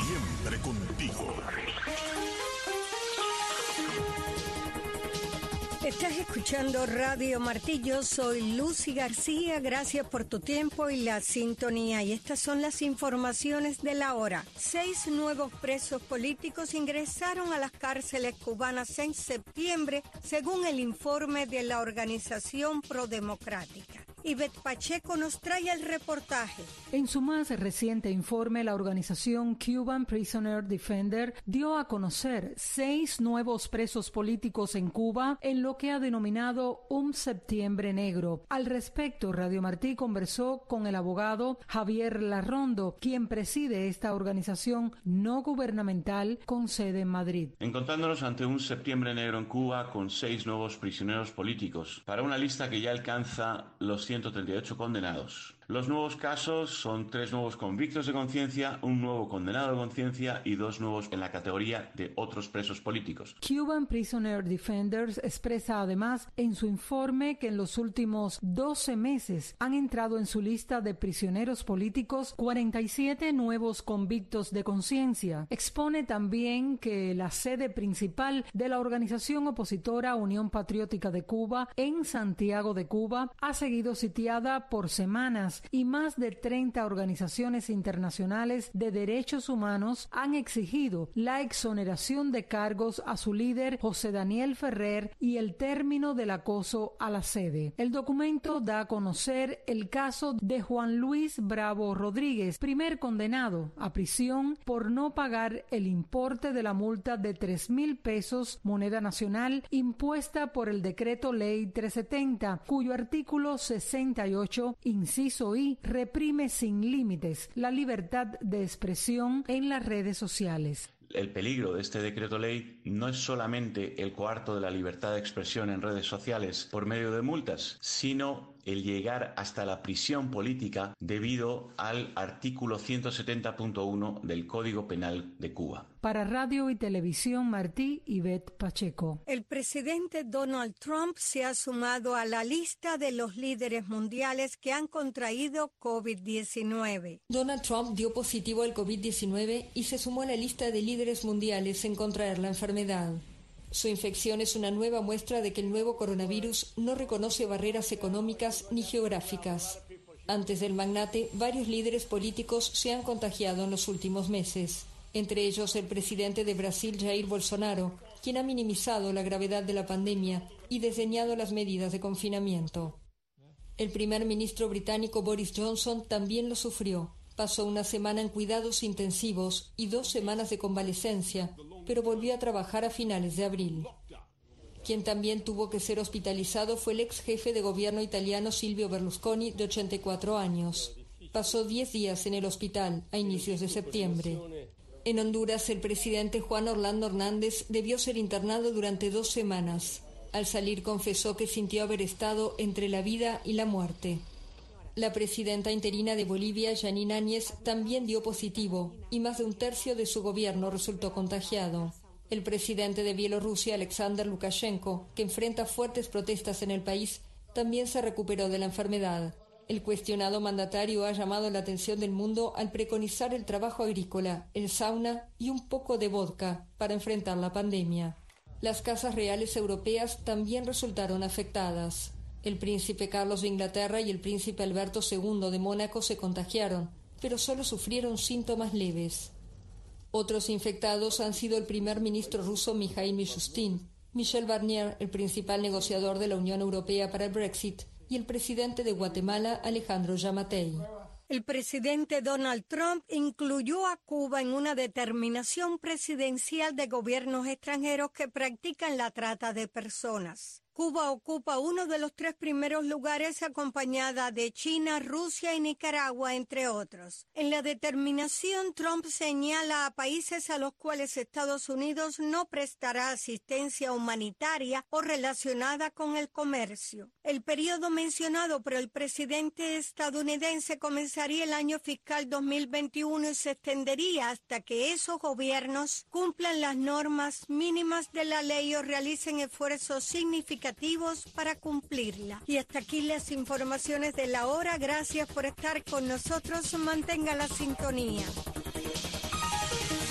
Siempre contigo. Estás escuchando Radio Martillo, soy Lucy García, gracias por tu tiempo y la sintonía. Y estas son las informaciones de la hora. 6 nuevos presos políticos ingresaron a las cárceles cubanas en septiembre, según el informe de la organización Prodemocrática. Ivette Pacheco nos trae el reportaje. En su más reciente informe, la organización Cuban Prisoner Defender dio a conocer 6 nuevos presos políticos en Cuba en lo que ha denominado un septiembre negro. Al respecto, Radio Martí conversó con el abogado Javier Larrondo, quien preside esta organización no gubernamental con sede en Madrid. Encontrándonos ante un septiembre negro en Cuba con 6 nuevos prisioneros políticos, para una lista que ya alcanza los 138 condenados. Los nuevos casos son 3 nuevos convictos de conciencia, un nuevo condenado de conciencia y 2 nuevos en la categoría de otros presos políticos. Cuban Prisoner Defenders expresa además en su informe que en los últimos 12 meses han entrado en su lista de prisioneros políticos 47 nuevos convictos de conciencia. Expone también que la sede principal de la organización opositora Unión Patriótica de Cuba en Santiago de Cuba ha seguido sitiada por semanas y más de 30 organizaciones internacionales de derechos humanos han exigido la exoneración de cargos a su líder José Daniel Ferrer y el término del acoso a la sede. El documento da a conocer el caso de Juan Luis Bravo Rodríguez, primer condenado a prisión por no pagar el importe de la multa de 3,000 pesos moneda nacional impuesta por el decreto ley 370, cuyo artículo 68, inciso I, reprime sin límites la libertad de expresión en las redes sociales. El peligro de este decreto ley no es solamente el coarto de la libertad de expresión en redes sociales por medio de multas, sino el llegar hasta la prisión política debido al artículo 170.1 del Código Penal de Cuba. Para Radio y Televisión Martí, Ivette Pacheco. El presidente Donald Trump se ha sumado a la lista de los líderes mundiales que han contraído COVID-19. Donald Trump dio positivo al COVID-19 y se sumó a la lista de líderes mundiales en contraer la enfermedad. Su infección es una nueva muestra de que el nuevo coronavirus no reconoce barreras económicas ni geográficas. Antes del magnate, varios líderes políticos se han contagiado en los últimos meses, entre ellos el presidente de Brasil, Jair Bolsonaro, quien ha minimizado la gravedad de la pandemia y desdeñado las medidas de confinamiento. El primer ministro británico Boris Johnson también lo sufrió. Pasó una semana en cuidados intensivos y 2 semanas de convalecencia, pero volvió a trabajar a finales de abril. Quien también tuvo que ser hospitalizado fue el ex jefe de gobierno italiano Silvio Berlusconi, de 84 años. Pasó 10 días en el hospital a inicios de septiembre. En Honduras, el presidente Juan Orlando Hernández debió ser internado durante 2 semanas. Al salir confesó que sintió haber estado entre la vida y la muerte. La presidenta interina de Bolivia, Janine Áñez, también dio positivo y más de 1/3 de su gobierno resultó contagiado. El presidente de Bielorrusia, Alexander Lukashenko, que enfrenta fuertes protestas en el país, también se recuperó de la enfermedad. El cuestionado mandatario ha llamado la atención del mundo al preconizar el trabajo agrícola, el sauna y un poco de vodka para enfrentar la pandemia. Las casas reales europeas también resultaron afectadas. El príncipe Carlos de Inglaterra y el príncipe Alberto II de Mónaco se contagiaron, pero solo sufrieron síntomas leves. Otros infectados han sido el primer ministro ruso Mikhail Mishustin, Michel Barnier, el principal negociador de la Unión Europea para el Brexit, y el presidente de Guatemala, Alejandro Yamatei. El presidente Donald Trump incluyó a Cuba en una determinación presidencial de gobiernos extranjeros que practican la trata de personas. Cuba ocupa uno de los 3 primeros lugares, acompañada de China, Rusia y Nicaragua, entre otros. En la determinación, Trump señala a países a los cuales Estados Unidos no prestará asistencia humanitaria o relacionada con el comercio. El periodo mencionado por el presidente estadounidense comenzaría el año fiscal 2021 y se extendería hasta que esos gobiernos cumplan las normas mínimas de la ley o realicen esfuerzos significativos para cumplirla. Y hasta aquí las informaciones de la hora. Gracias por estar con nosotros. Mantenga la sintonía.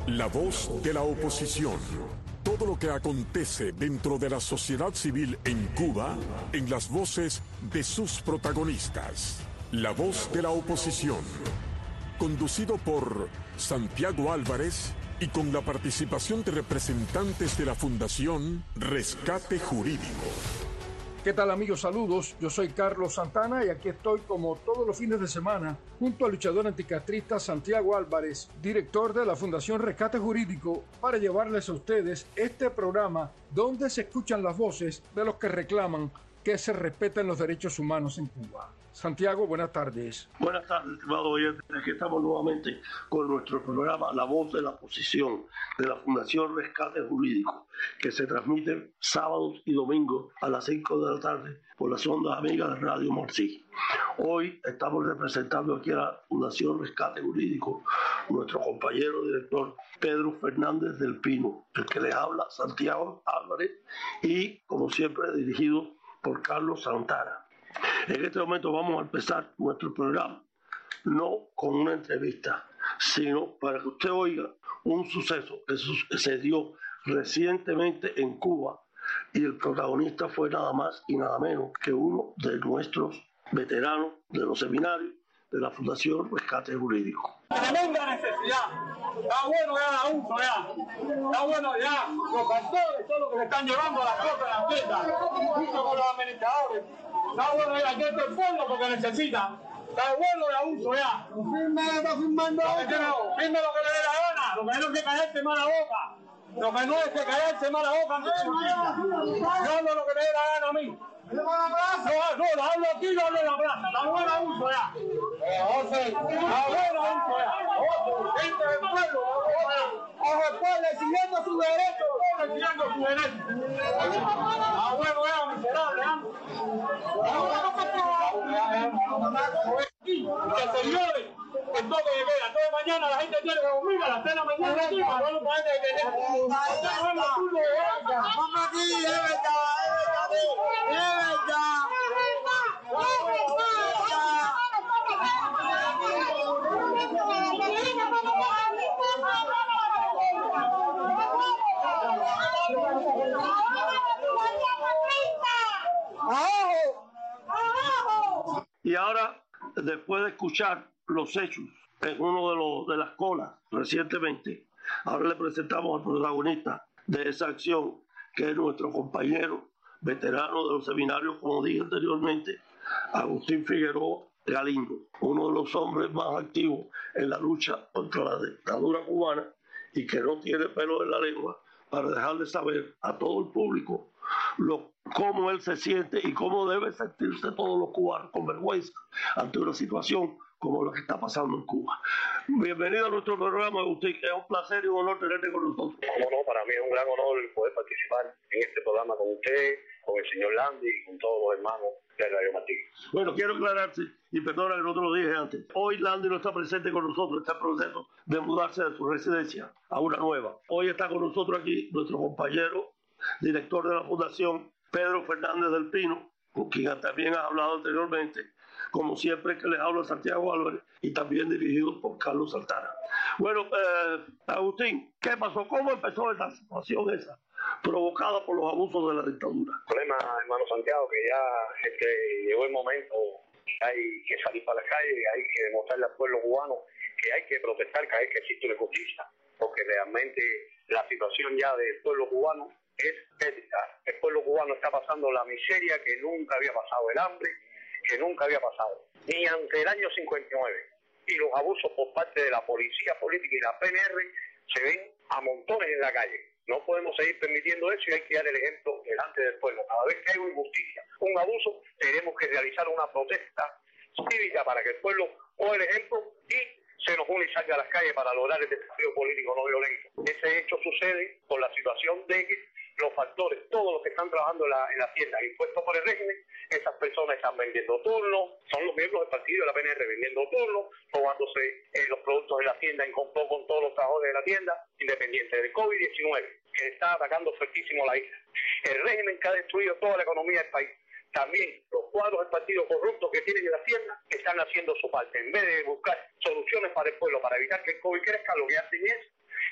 La voz de la oposición. Todo lo que acontece dentro de la sociedad civil en Cuba, en las voces de sus protagonistas. La voz de la oposición. Conducido por Santiago Álvarez y con la participación de representantes de la Fundación Rescate Jurídico. ¿Qué tal, amigos? Saludos. Yo soy Carlos Santana y aquí estoy como todos los fines de semana junto al luchador anticastrista Santiago Álvarez, director de la Fundación Rescate Jurídico, para llevarles a ustedes este programa donde se escuchan las voces de los que reclaman que se respeten los derechos humanos en Cuba. Santiago, buenas tardes. Buenas tardes, estimado oyente. Aquí estamos nuevamente con nuestro programa La Voz de la Oposición de la Fundación Rescate Jurídico, que se transmite sábados y domingos a las 5 de la tarde por las ondas amigas de Radio Morcí. Hoy estamos representando aquí a la Fundación Rescate Jurídico nuestro compañero director Pedro Fernández del Pino, el que les habla Santiago Álvarez y, como siempre, dirigido por Carlos Santana. En este momento vamos a empezar nuestro programa, no con una entrevista, sino para que usted oiga un suceso que se dio recientemente en Cuba y el protagonista fue nada más y nada menos que uno de nuestros veteranos de los seminarios de la Fundación Rescate Jurídico. Tremenda necesidad. Está bueno ya la uso ya. Está bueno ya los pastores, todos los que le están llevando las cosas a la tienda, junto con los administradores. Está bueno ya que este pueblo porque necesita. Está bueno la uso ya. Está firmando. Firme lo que le dé la gana. Lo que no es que callarse mala boca. Lo que no es que callarse mala boca ante su tienda. Yo hablo lo que me dé la gana a mí. No, hablo aquí, no hablo en la plaza. Está buena uso ya. Está buena uso ya. Gente del pueblo, ojo el pueblo exigiendo su derecho. Exigiendo su derecho. Está bueno ya, miserable, que se llore el toque de queda. Toda mañana la gente tiene que dormir a las 3 de la mañana aquí para no poder detener. Vamos aquí, es verdad. Y ahora, después de escuchar los hechos en uno de las colas recientemente, ahora le presentamos al protagonista de esa acción, que es nuestro compañero veterano de los seminarios, como dije anteriormente, Agustín Figueroa Galindo, uno de los hombres más activos en la lucha contra la dictadura cubana y que no tiene pelo en la lengua para dejarle saber a todo el público cómo él se siente y cómo deben sentirse todos los cubanos con vergüenza ante una situación como lo que está pasando en Cuba. Bienvenido a nuestro programa, Agustín. Es un placer y un honor tenerte con nosotros. Como no, para mí es un gran honor poder participar en este programa con usted, con el señor Landy y con todos los hermanos de Radio Martí. Bueno, quiero aclararte, y perdona que no te lo dije antes, hoy Landy no está presente con nosotros, está en proceso de mudarse de su residencia a una nueva. Hoy está con nosotros aquí nuestro compañero, director de la Fundación, Pedro Fernández del Pino, con quien también ha hablado anteriormente, como siempre que les hablo a Santiago Álvarez, y también dirigido por Carlos Santana. Bueno, Agustín, ¿qué pasó? ¿Cómo empezó esta situación esa, provocada por los abusos de la dictadura? El problema, hermano Santiago, que ya llegó el momento que hay que salir para la calle, hay que demostrarle al pueblo cubano que hay que protestar cada vez que existe una injusticia, porque realmente la situación ya del pueblo cubano es ética. El pueblo cubano está pasando la miseria que nunca había pasado, el hambre que nunca había pasado, ni ante el año 59. Y los abusos por parte de la policía política y la PNR se ven a montones en la calle. No podemos seguir permitiendo eso y hay que dar el ejemplo delante del pueblo. Cada vez que hay una injusticia, un abuso, tenemos que realizar una protesta cívica para que el pueblo coja el ejemplo y se nos une y salga a las calles para lograr el desafío político no violento. Ese hecho sucede por la situación de que los factores, todos los que están trabajando en la tienda impuestos por el régimen, esas personas están vendiendo turnos, son los miembros del partido de la PNR vendiendo turnos, robándose los productos de la tienda en complot con todos los trabajadores de la tienda, independiente del COVID-19, que está atacando fuertísimo la isla. El régimen que ha destruido toda la economía del país. También los cuadros del partido corrupto que tienen en la tienda están haciendo su parte. En vez de buscar soluciones para el pueblo, para evitar que el COVID crezca, lo que hacen es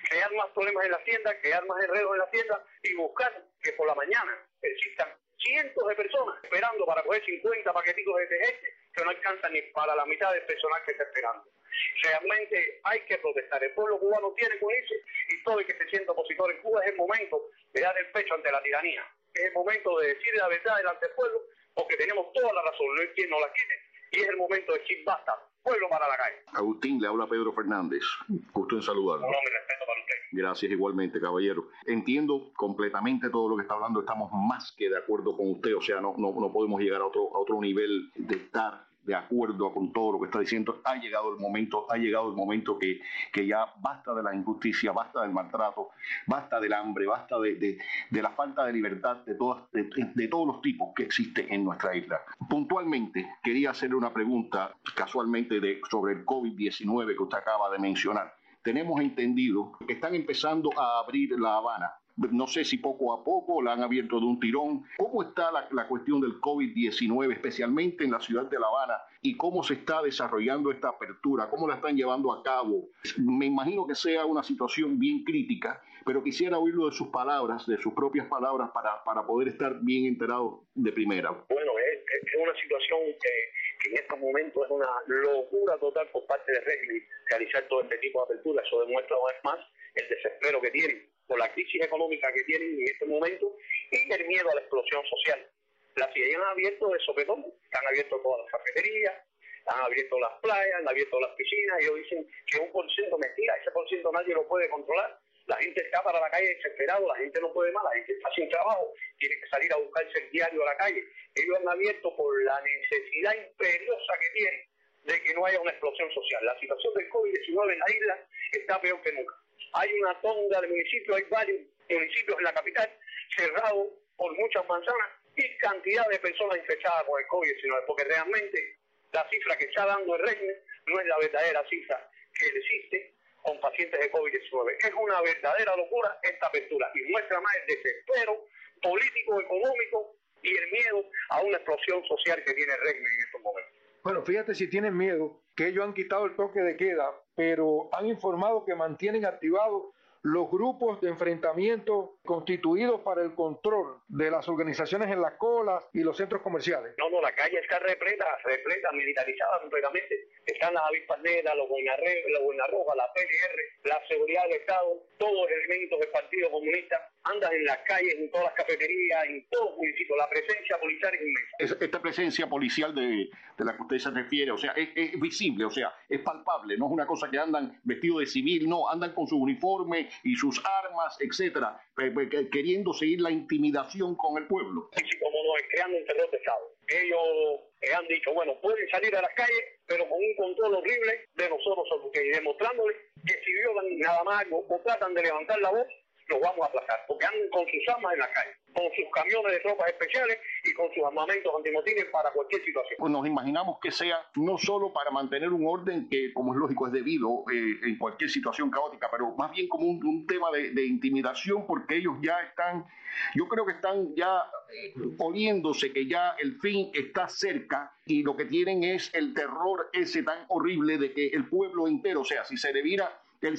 crear más problemas en las tiendas, crear más enredos en las tiendas y buscar que por la mañana existan cientos de personas esperando para coger 50 paquetitos de detergente que no alcanzan ni para la mitad del personal que está esperando. Realmente hay que protestar. El pueblo cubano tiene que unirse y todo el que se sienta opositor en Cuba es el momento de dar el pecho ante la tiranía. Es el momento de decir la verdad delante del pueblo, porque tenemos toda la razón, no hay quien nos la quite, y es el momento de decir basta, pueblo para la calle. Agustín, le habla Pedro Fernández. Gusto en saludarlo. Un hombre, respeto para usted. Gracias igualmente, caballero. Entiendo completamente todo lo que está hablando, estamos más que de acuerdo con usted, o sea, no podemos llegar a otro nivel de estar de acuerdo con todo lo que está diciendo. Ha llegado el momento que ya basta de la injusticia, basta del maltrato, basta del hambre, basta de la falta de libertad de todos los tipos que existen en nuestra isla. Puntualmente, quería hacerle una pregunta casualmente sobre el COVID-19 que usted acaba de mencionar. Tenemos entendido que están empezando a abrir La Habana. No sé si poco a poco la han abierto de un tirón. ¿Cómo está la cuestión del COVID-19, especialmente en la ciudad de La Habana? ¿Y cómo se está desarrollando esta apertura? ¿Cómo la están llevando a cabo? Me imagino que sea una situación bien crítica, pero quisiera oírlo de sus palabras, de sus propias palabras, para poder estar bien enterado de primera. Bueno, es una situación que en estos momentos es una locura total por parte del régimen realizar todo este tipo de apertura. Eso demuestra una vez más el desespero que tienen por la crisis económica que tienen en este momento y el miedo a la explosión social. Las ciudades han abierto de sopetón, han abierto todas las cafeterías, han abierto las playas, han abierto las piscinas, y ellos dicen que es 1% mentira, ese por ciento nadie lo puede controlar. La gente está para la calle desesperado, la gente no puede más, la gente está sin trabajo, tiene que salir a buscarse el diario a la calle. Ellos han abierto por la necesidad imperiosa que tienen de que no haya una explosión social. La situación del COVID-19 en la isla está peor que nunca. Hay una tonda de municipios, hay varios municipios en la capital cerrados por muchas manzanas y cantidad de personas infectadas con el COVID-19, porque realmente la cifra que está dando el régimen no es la verdadera cifra que existe con pacientes de COVID-19. Es una verdadera locura esta apertura y muestra más el desespero político, económico y el miedo a una explosión social que tiene el régimen en estos momentos. Bueno, fíjate si tienen miedo, que ellos han quitado el toque de queda, pero han informado que mantienen activados los grupos de enfrentamiento constituidos para el control de las organizaciones en las colas y los centros comerciales. No, la calle está repleta, militarizada completamente. Están las avispas negras, los boinas rojas, la PLR, la seguridad del Estado, todos los elementos del Partido Comunista andan en las calles, en todas las cafeterías, en todos los municipios. La presencia policial es inmensa. Esta presencia policial de la que usted se refiere, o sea, es visible, o sea, es palpable, no es una cosa que andan vestidos de civil, no, andan con su uniforme y sus armas, etcétera, queriendo seguir la intimidación con el pueblo. Sí, como no, creando un terror de Estado. Ellos han dicho, bueno, pueden salir a las calles, pero con un control horrible de nosotros, y demostrándoles que si violan nada más o tratan de levantar la voz, los vamos a aplacar, porque andan con sus armas en la calle, con sus camiones de tropas especiales y con sus armamentos antimotines para cualquier situación. Pues nos imaginamos que sea no solo para mantener un orden que, como es lógico, es debido en cualquier situación caótica, pero más bien como un tema de intimidación, porque ellos ya están, yo creo que están ya oliéndose que ya el fin está cerca y lo que tienen es el terror ese tan horrible de que el pueblo entero, o sea, si se debiera el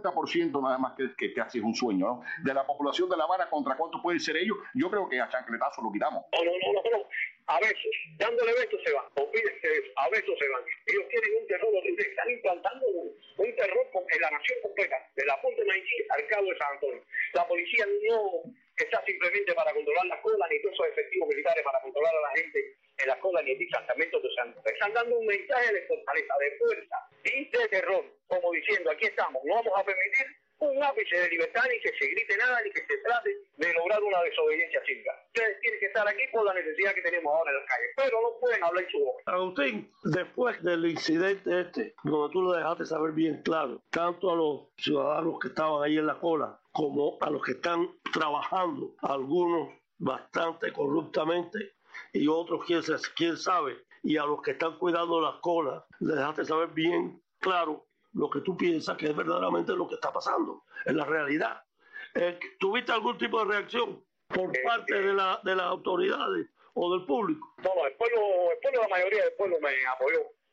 50% nada más que casi es un sueño, ¿no? De la población de La Habana, ¿contra cuánto pueden ser ellos? Yo creo que a chancletazo lo quitamos. No. A veces, dándole besos se van, o pídense a besos se van. Ellos tienen un terror horrible, están implantando un terror en la nación completa, de la punta de Maiquí al cabo de San Antonio. La policía no está simplemente para controlar las colas, ni todos esos efectivos militares para controlar a la gente en las colas, ni en distanciamientos de San Antonio. Están dando un mensaje de fortaleza, de fuerza y de terror, como diciendo, aquí estamos, no vamos a permitir un ápice de libertad, ni que se grite nada, ni que se trate de lograr una desobediencia cívica. Ustedes tienen que estar aquí por la necesidad que tenemos ahora en las calles, pero no pueden hablar en su boca. Agustín, después del incidente donde tú lo dejaste saber bien claro, tanto a los ciudadanos que estaban ahí en la cola, como a los que están trabajando, algunos bastante corruptamente y otros quién sabe, y a los que están cuidando las colas, le dejaste saber bien claro lo que tú piensas que es verdaderamente lo que está pasando en la realidad. ¿Tuviste algún tipo de reacción por parte de las autoridades o del público? No, el pueblo, la mayoría del pueblo me apoyó.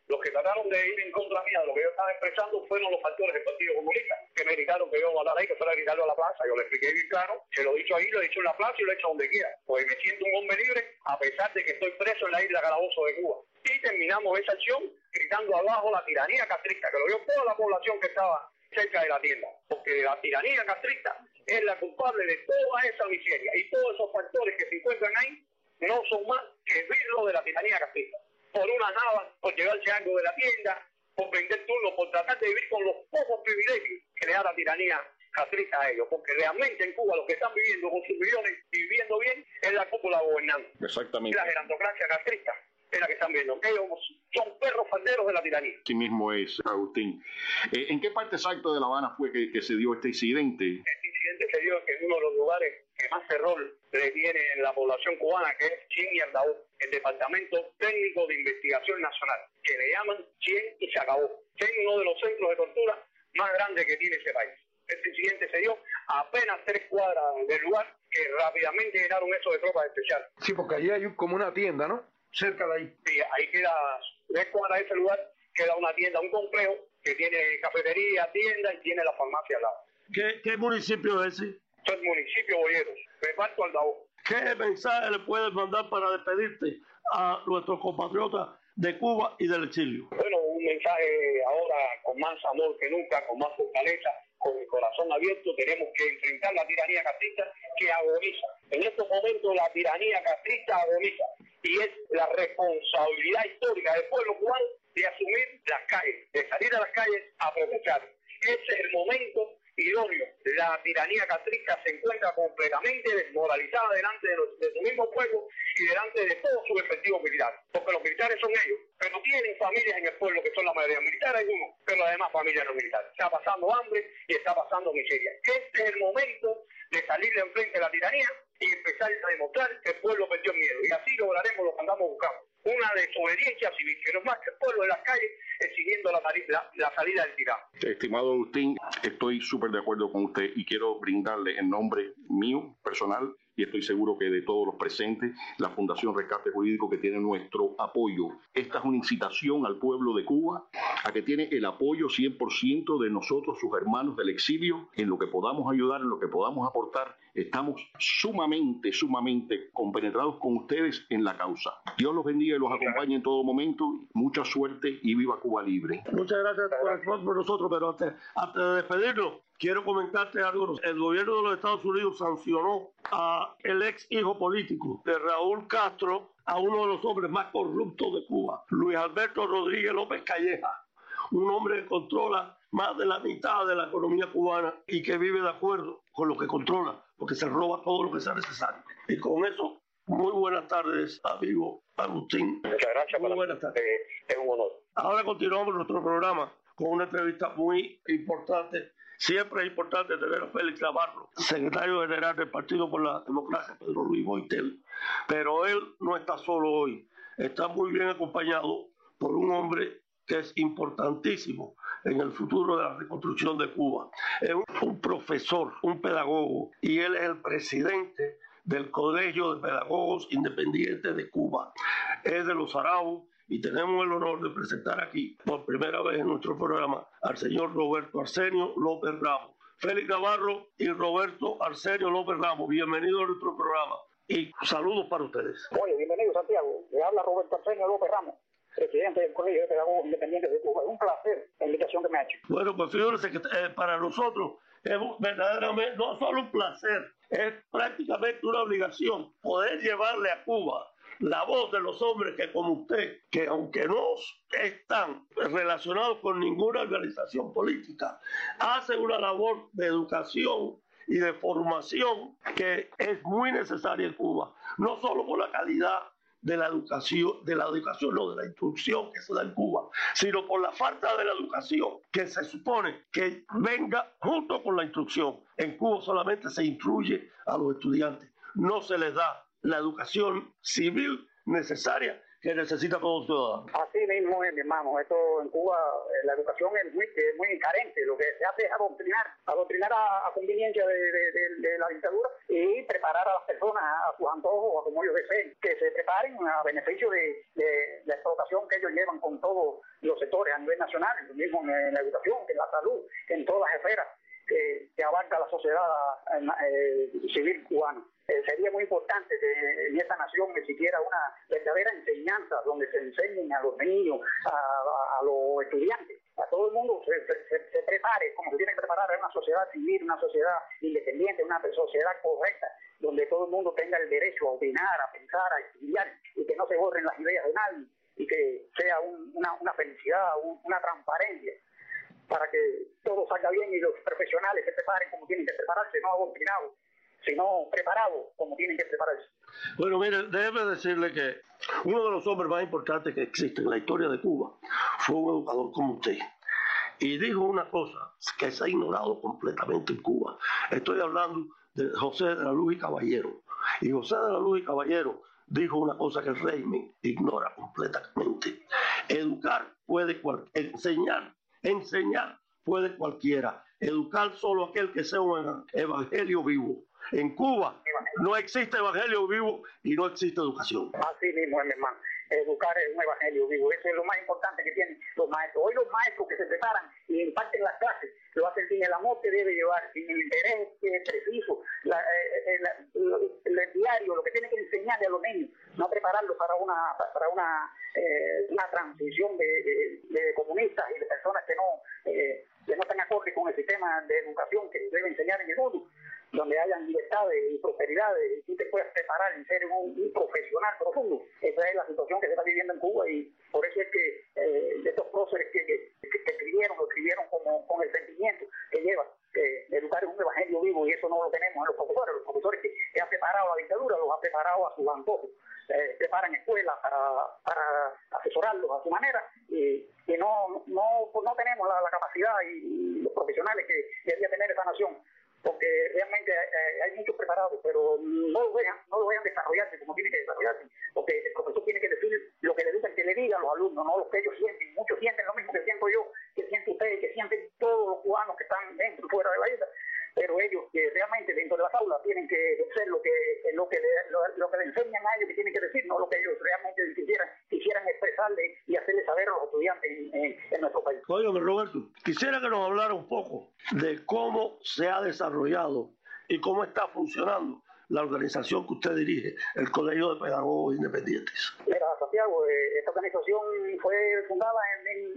Los que trataron de ir en contra mía de lo que yo estaba expresando fueron los factores del Partido Comunista, que me gritaron que yo a la ley, que fuera a gritarlo a la plaza. Yo le expliqué bien claro, se lo he dicho ahí, lo he dicho en la plaza y lo he hecho donde quiera. Pues me siento un hombre libre a pesar de que estoy preso en la isla Calabozo de Cuba. Y terminamos esa acción gritando abajo la tiranía castrista, que lo vio toda la población que estaba cerca de la tienda. Porque la tiranía castrista es la culpable de toda esa miseria. Y todos esos factores que se encuentran ahí no son más que virus de la tiranía castrista. Por una nada, por llevarse algo de la tienda, por vender turnos, por tratar de vivir con los pocos privilegios que le da la tiranía castrista a ellos. Porque realmente en Cuba los que están viviendo con sus millones y viviendo bien es la cúpula gobernante. Exactamente. La gerontocracia castrista es la que están viendo. Ellos son perros falderos de la tiranía. Así mismo es, Agustín. ¿En qué parte exacta de La Habana fue que se dio este incidente? Este incidente se dio en uno de los lugares que más terror le tiene en la población cubana, que es Chin y Ardaú, el Departamento Técnico de Investigación Nacional, que le llaman Chin y se acabó. Chin es uno de los centros de tortura más grandes que tiene ese país. Este incidente se dio a apenas 3 cuadras del lugar, que rápidamente llenaron eso de tropas especiales. Sí, porque allí hay como una tienda, ¿no? Cerca de ahí. Sí, ahí queda 3 cuadras de ese lugar, queda una tienda, un complejo que tiene cafetería, tienda y tiene la farmacia al lado. ¿Qué municipio es ese? Esto es municipio Boyeros, reparto Aldao. ¿Qué mensaje le puedes mandar para despedirte a nuestros compatriotas de Cuba y del exilio? Bueno, un mensaje ahora con más amor que nunca, con más fortaleza, con el corazón abierto. Tenemos que enfrentar la tiranía castrista que agoniza. En estos momentos la tiranía castrista agoniza y es la responsabilidad histórica del pueblo cubano de asumir las calles, de salir a las calles a protestar. Ese es el momento idóneo. La tiranía castrista se encuentra completamente desmoralizada delante de su mismo pueblo y delante de todos sus efectivos militares, porque los militares son ellos, pero tienen familias en el pueblo que son la mayoría militares, hay uno, pero además familias no militares. Está pasando hambre y está pasando miseria. Este es el momento de salirle enfrente a la tiranía y empezar a demostrar que el pueblo perdió el miedo, y así lograremos lo que andamos buscando, una desobediencia civil, que no es más que el pueblo en las calles exigiendo la salida del tirano. Estimado Agustín, estoy súper de acuerdo con usted y quiero brindarle en nombre mío, personal, y estoy seguro que de todos los presentes, la Fundación Rescate Jurídico, que tiene nuestro apoyo. Esta es una incitación al pueblo de Cuba a que tiene el apoyo 100% de nosotros, sus hermanos del exilio, en lo que podamos ayudar, en lo que podamos aportar. Estamos sumamente compenetrados con ustedes en la causa. Dios los bendiga y los acompañe en todo momento. Mucha suerte y viva Cuba libre. Muchas gracias por nosotros, pero antes de despedirnos, quiero comentarte algo. El gobierno de los Estados Unidos sancionó a el ex hijo político de Raúl Castro, a uno de los hombres más corruptos de Cuba, Luis Alberto Rodríguez López Calleja, un hombre que controla más de la mitad de la economía cubana y que vive de acuerdo con lo que controla, porque se roba todo lo que sea necesario. Y con eso, muy buenas tardes, amigo Agustín. Muchas gracias. Muy buenas tardes. Es un honor. Ahora continuamos nuestro programa con una entrevista muy importante. Siempre es importante tener a Félix Navarro, secretario general del Partido por la Democracia, Pedro Luis Boitel. Pero él no está solo hoy, está muy bien acompañado por un hombre que es importantísimo en el futuro de la reconstrucción de Cuba. Es un profesor, un pedagogo, y él es el presidente del Colegio de Pedagogos Independientes de Cuba. Es de Los Arauz, y tenemos el honor de presentar aquí por primera vez en nuestro programa al señor Roberto Arsenio López Ramos. Félix Navarro y Roberto Arsenio López Ramos, bienvenidos a nuestro programa y saludos para ustedes. Oye, bienvenido Santiago, le habla Roberto Arsenio López Ramos, presidente del Colegio de Pedagogos Independientes de Cuba. Es un placer la invitación que me ha hecho. Bueno, pues fíjense que para nosotros es verdaderamente no solo un placer, es prácticamente una obligación poder llevarle a Cuba la voz de los hombres que, como usted, que aunque no están relacionados con ninguna organización política, hacen una labor de educación y de formación que es muy necesaria en Cuba, no solo por la calidad de la educación, no, de la instrucción que se da en Cuba, sino por la falta de la educación que se supone que venga junto con la instrucción. En Cuba solamente se instruye a los estudiantes, no se les da la educación civil necesaria que necesita todo ciudadano. Así mismo es, mi hermano. Esto en Cuba, la educación es muy carente. Lo que se hace es adoctrinar a conveniencia de la dictadura y preparar a las personas a sus antojos, a como ellos deseen, que se preparen a beneficio de la explotación que ellos llevan con todos los sectores a nivel nacional, lo mismo en la educación, en la salud, en todas las esferas que abarca la sociedad civil cubana. Sería muy importante que en esta nación existiera una verdadera enseñanza donde se enseñen a los niños, a los estudiantes, a todo el mundo se prepare como se tiene que preparar en una sociedad civil, una sociedad independiente, una sociedad correcta, donde todo el mundo tenga el derecho a opinar, a pensar, a estudiar y que no se borren las ideas de nadie y que sea una felicidad, una transparencia, para que todo salga bien y los profesionales se preparen como tienen que prepararse, no adoctrinados, sino preparados como tienen que prepararse. Bueno, mire, déjeme decirle que uno de los hombres más importantes que existen en la historia de Cuba fue un educador como usted. Y dijo una cosa que se ha ignorado completamente en Cuba. Estoy hablando de José de la Luz y Caballero. Y José de la Luz y Caballero dijo una cosa que el régimen ignora completamente. Educar puede enseñar puede cualquiera. Educar solo aquel que sea un evangelio vivo. En Cuba no existe evangelio vivo y no existe educación. Así mismo es, mi hermano. Educar es un evangelio vivo. Eso es lo más importante que tienen los maestros. Hoy los maestros que se preparan y imparten las clases lo hacen sin el amor que debe llevar, sin el interés que es preciso, el diario, lo que tiene que enseñarle a los niños, no prepararlos para una transición de comunistas y de personas que no están acordes con el sistema de educación que se debe enseñar en el mundo, donde hayan libertades y prosperidades y tú te puedas preparar en ser un profesional profundo. Esa es la situación que se está viviendo en Cuba y por eso es que estos próceres que escribieron con el sentimiento que lleva, educar es un evangelio vivo y eso no lo tenemos en los profesores que han preparado a la dictadura, los han preparado a sus antojos, preparan escuelas para asesorarlos a su manera y no tenemos la capacidad y los profesionales que debería tener esta nación, porque realmente hay muchos preparados, pero no lo vean desarrollarse como tiene que desarrollarse, porque el profesor tiene que decir lo que le dicen que le diga a los alumnos, no lo que ellos sienten. Muchos sienten lo mismo que siento yo, que siente usted, que sienten todos los cubanos que están dentro y fuera de la isla, pero ellos que realmente dentro de las aulas tienen que hacer lo que le enseñan a ellos que tienen que decir, no lo que ellos realmente quisieran expresarle y hacerle saber a los estudiantes en nuestro país. Óigame, Roberto, quisiera que nos hablara un poco de cómo se ha desarrollado y cómo está funcionando la organización que usted dirige, el Colegio de Pedagogos Independientes. Mira, Santiago, esta organización fue fundada en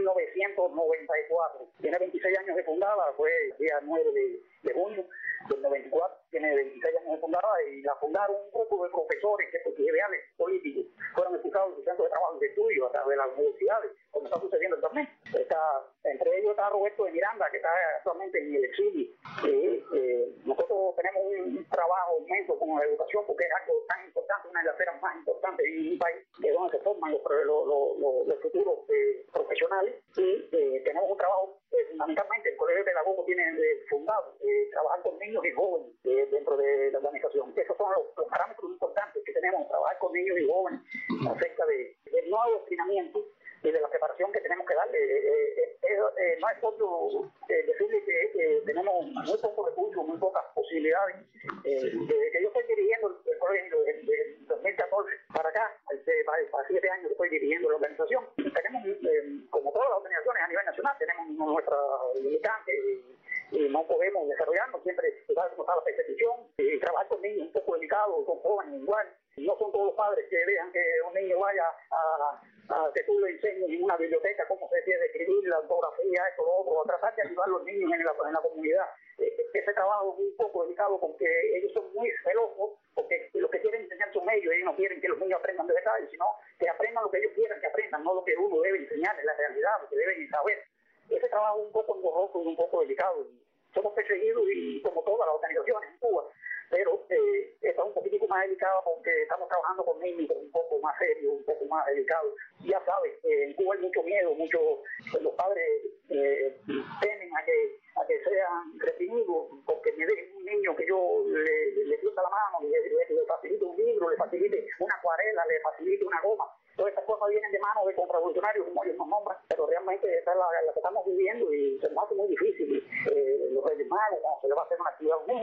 1994. Tiene 26 años de fundada, fue el día 9 de junio del 94, tiene 26 años de fundada y la fundaron un grupo de profesores que por ideales políticos fueron expulsados del centro de trabajo y de estudio a través de las universidades, como está sucediendo también. Entre ellos está Roberto de Miranda, que está actualmente en el exilio. Nosotros tenemos un trabajo inmenso con la educación porque es algo tan importante, una de las esferas más importantes en un país, de donde se forman los futuros profesionales, y tenemos un trabajo fundamentalmente el Colegio de Pedagogos tiene fundado trabajar con niños y jóvenes dentro de la organización. Esos son los parámetros importantes que tenemos, trabajar con niños y jóvenes acerca del no adoctrinamiento y de la preparación que tenemos que darle. No es obvio decirle que tenemos muy pocos recursos, muy pocas posibilidades. Desde que yo estoy dirigiendo el colegio desde 2014 para acá, para 7 años que estoy dirigiendo la organización, tenemos, como todas las organizaciones a nivel nacional, tenemos nuestras limitantes y no podemos desarrollarnos. Siempre está la persecución y trabajar con niños un poco delicados, con jóvenes igual. No son todos los padres que dejan que un niño vaya a que tú le enseñes en una biblioteca cómo se debe escribir, la ortografía, esto, lo otro, a tratar de ayudar a los niños en la comunidad. Ese trabajo es un poco delicado porque ellos son muy celosos, porque lo que quieren enseñar son ellos no quieren que los niños aprendan de detalle, sino que aprendan lo que ellos quieran que aprendan, no lo que uno debe enseñarles, la realidad, lo que deben saber. Ese trabajo es un poco engorroso y un poco delicado. Somos perseguidos y como todas las organizaciones en Cuba, pero está un poquitico más delicado porque estamos trabajando con niños un poco más serios, un poco más delicados. Ya sabes, en Cuba hay mucho miedo, los padres temen a que sean reprimidos porque me dejen un niño que yo le tienda la mano, le facilite un libro, le facilite una acuarela, le facilite una goma.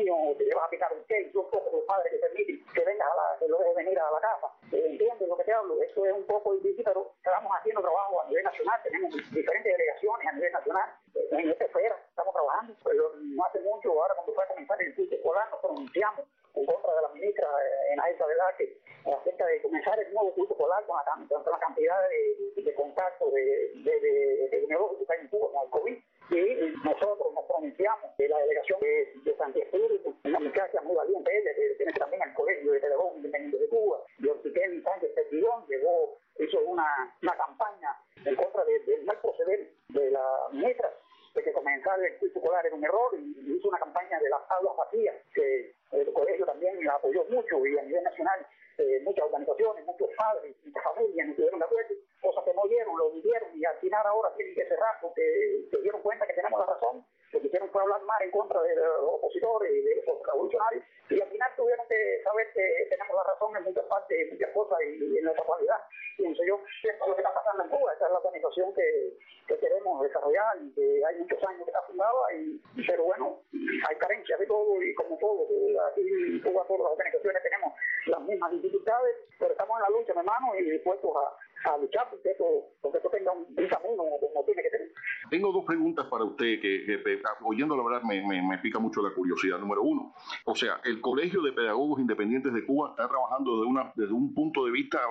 niño o te llevas a picar un cake, son pocos los padres que permiten que vengas que lo dejes venir a la casa. ¿Entiendes lo que te hablo? Eso es un poco difícil, pero estamos haciendo trabajo a nivel nacional, tenemos diferentes delegaciones a nivel nacional. En esta esfera estamos trabajando, pero no hace mucho, ahora cuando fue a comenzar el ciclo escolar, nos pronunciamos en contra de la ministra Enaísa Velázquez acerca de comenzar el nuevo curso escolar con la cantidad de contactos de epidemiológicos que hay en Cuba con el COVID. Y nosotros nos pronunciamos de la delegación de Santi Espíritu, una muchacha muy valiente, ella que tiene también el Colegio de Pedagogos Independientes de Cuba, y Ortiquén Sánchez Perdigón hizo una campaña en contra del mal proceder de la ministra, de que comenzar el curso escolar era un error, y hizo una campaña de las aulas vacías, que el colegio también la apoyó mucho, y a nivel nacional muchas organizaciones, muchos padres, muchas familias no estuvieron de acuerdo, cosas que no oyeron, lo vivieron, y al final ahora tienen que cerrar porque se dieron cuenta que tenemos la razón. Lo que hicieron fue hablar mal en contra de los opositores y de los revolucionarios, y al final tuvieron que saber que tenemos la razón en muchas partes, en muchas cosas, y en nuestra cualidad. Pienso yo, esto es lo que está pasando en Cuba. Esta es la organización que queremos desarrollar, y que hay muchos años que está fundada, pero bueno, hay carencias de todo, y como todo, aquí en Cuba todas las organizaciones tenemos las mismas dificultades, pero estamos en la lucha, mi hermano, y dispuestos a luchar porque esto tenga un camino como tiene que tener. Tengo dos preguntas para usted que oyendo la verdad me pica mucho la curiosidad. Número uno, o sea, el Colegio de Pedagogos Independientes de Cuba está trabajando desde un punto de vista,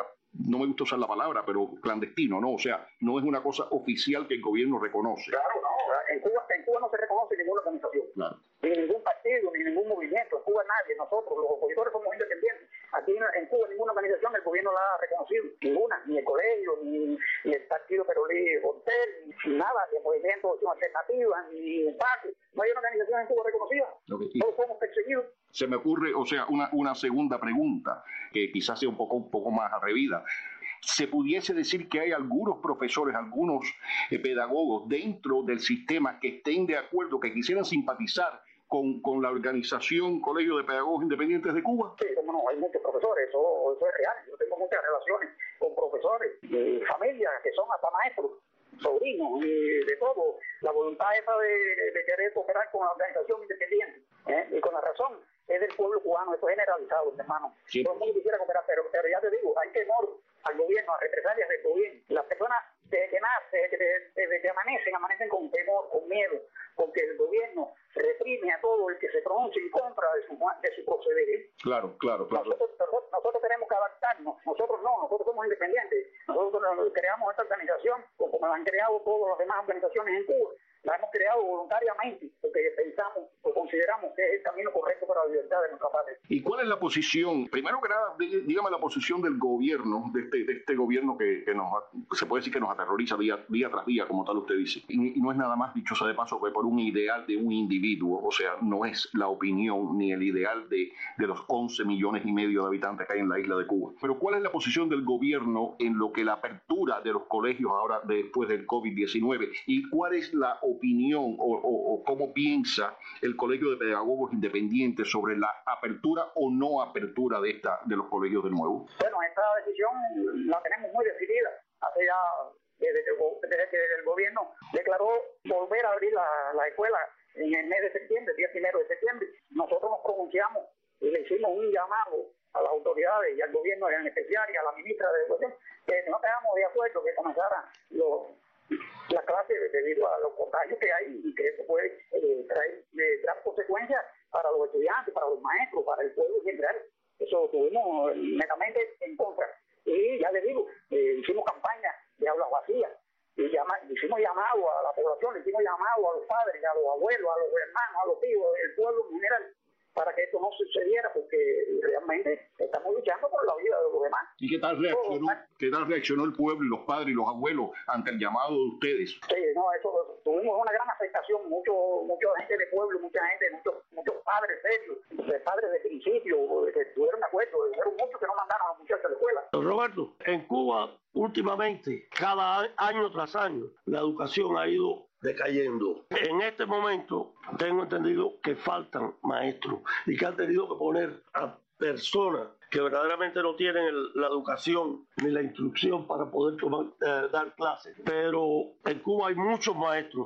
no me gusta usar la palabra, pero clandestino, ¿no? O sea, no es una cosa oficial que el gobierno reconoce. Claro, no, en Cuba no se reconoce ninguna organización, claro, ni ningún partido, ni ningún movimiento. En Cuba nadie, nosotros los opositores somos independientes. Aquí en Cuba ninguna organización el gobierno la ha reconocido, ninguna, ni el colegio, ni el partido Perolí Hotel, ni nada de movimiento de Acción Alternativa, ni un parque. No hay una organización en Cuba reconocida. Okay. Todos somos perseguidos. Se me ocurre, o sea, una segunda pregunta que quizás sea un poco más atrevida. ¿Se pudiese decir que hay algunos profesores, algunos pedagogos dentro del sistema que estén de acuerdo, que quisieran simpatizar con la organización Colegio de Pedagogos Independientes de Cuba? Sí, como no, hay muchos profesores, eso es real. Yo tengo muchas relaciones con profesores, familias que son hasta maestros, sobrinos y de todo. La voluntad esa de querer cooperar con la organización independiente, y con la razón es del pueblo cubano, esto es generalizado, hermano. Sí. Todo el mundo quisiera cooperar, pero ya te digo, hay temor al gobierno, a represalias del gobierno. Las personas desde que amanecen con temor, con miedo, porque el gobierno reprime a todo el que se pronuncie en contra de su proceder. Claro. Nosotros tenemos que adaptarnos, nosotros somos independientes, nosotros creamos esta organización como la han creado todas las demás organizaciones en Cuba. La hemos creado voluntariamente porque pensamos o consideramos que es el camino correcto para la libertad de nuestra patria. ¿Y cuál es la posición, primero que nada, dígame la posición del gobierno, de este gobierno que se puede decir que nos aterroriza día tras día, como tal usted dice? Y no es nada más, dicho sea de paso, que por un ideal de un individuo, o sea, no es la opinión ni el ideal de los 11 millones y medio de habitantes que hay en la isla de Cuba. Pero ¿cuál es la posición del gobierno en lo que la apertura de los colegios ahora después del COVID-19? ¿Y cuál es la opinión o cómo piensa el Colegio de Pedagogos Independientes sobre la apertura o no apertura de los colegios de nuevo? Bueno, esta decisión la tenemos muy decidida. Hace ya desde que el gobierno declaró volver a abrir la escuela en el mes de septiembre, el día 1 de septiembre, nosotros nos pronunciamos y le hicimos un llamado a las autoridades y al gobierno en especial y a la ministra de Educación que no quedamos de acuerdo que comenzaran las clases debido a los contagios que hay y que eso puede traer gran consecuencias para los estudiantes, para los maestros, para el pueblo en general. Eso estuvimos netamente en contra. Y ya les digo, hicimos campaña de aulas vacías, y hicimos llamado a la población, le hicimos llamado a los padres, a los abuelos, a los hermanos, a los tíos, del pueblo en general, para que esto no sucediera, porque realmente estamos luchando por la vida de los demás. ¿Y qué tal reaccionó el pueblo y los padres y los abuelos ante el llamado de ustedes? Sí, eso tuvimos una gran aceptación, mucha gente de pueblo, muchos padres serios, padres de principio, que estuvieron de acuerdo, fueron muchos que no mandaron a los muchachos a la escuela. Roberto, en Cuba últimamente, cada año tras año, la educación ha ido decayendo. En este momento tengo entendido que faltan maestros y que han tenido que poner a personas que verdaderamente no tienen la educación ni la instrucción para poder dar clases. Pero en Cuba hay muchos maestros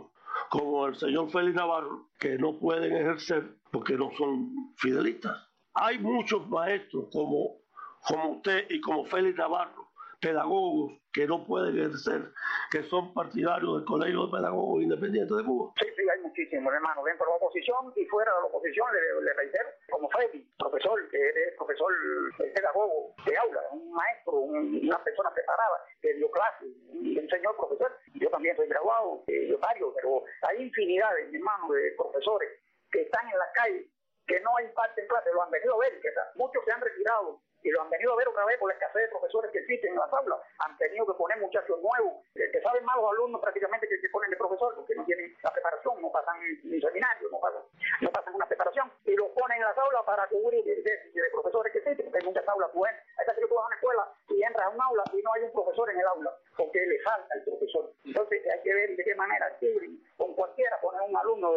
como el señor Félix Navarro, que no pueden ejercer porque no son fidelistas. Hay muchos maestros como usted y como Félix Navarro, pedagogos que no pueden ejercer, que son partidarios del Colegio de Pedagogos Independientes de Cuba. Sí, hay muchísimos hermanos dentro de la oposición y fuera de la oposición, le reitero, como Félix, profesor, que es profesor pedagogo de aula, un maestro, una persona preparada, que dio clases, un señor profesor. Yo también soy graduado, varios, pero hay infinidades, hermanos, de profesores que están en la calle, que no imparten clases, lo han venido a ver, que muchos se han retirado y lo han venido a ver otra vez por la escasez de profesores que existen en las aulas. Han tenido que poner muchachos nuevos, que saben más los alumnos prácticamente que ponen de profesor, porque no tienen la preparación, no pasan ni seminario, no pasan una preparación, y los ponen en las aulas para cubrir el déficit de profesores que existen, porque hay muchas aulas buenas. Hay que tú vas a una escuela y entras a un aula y no hay un profesor en el aula, porque le falta el profesor. Entonces hay que ver de qué manera cubren con cualquiera, poner un alumno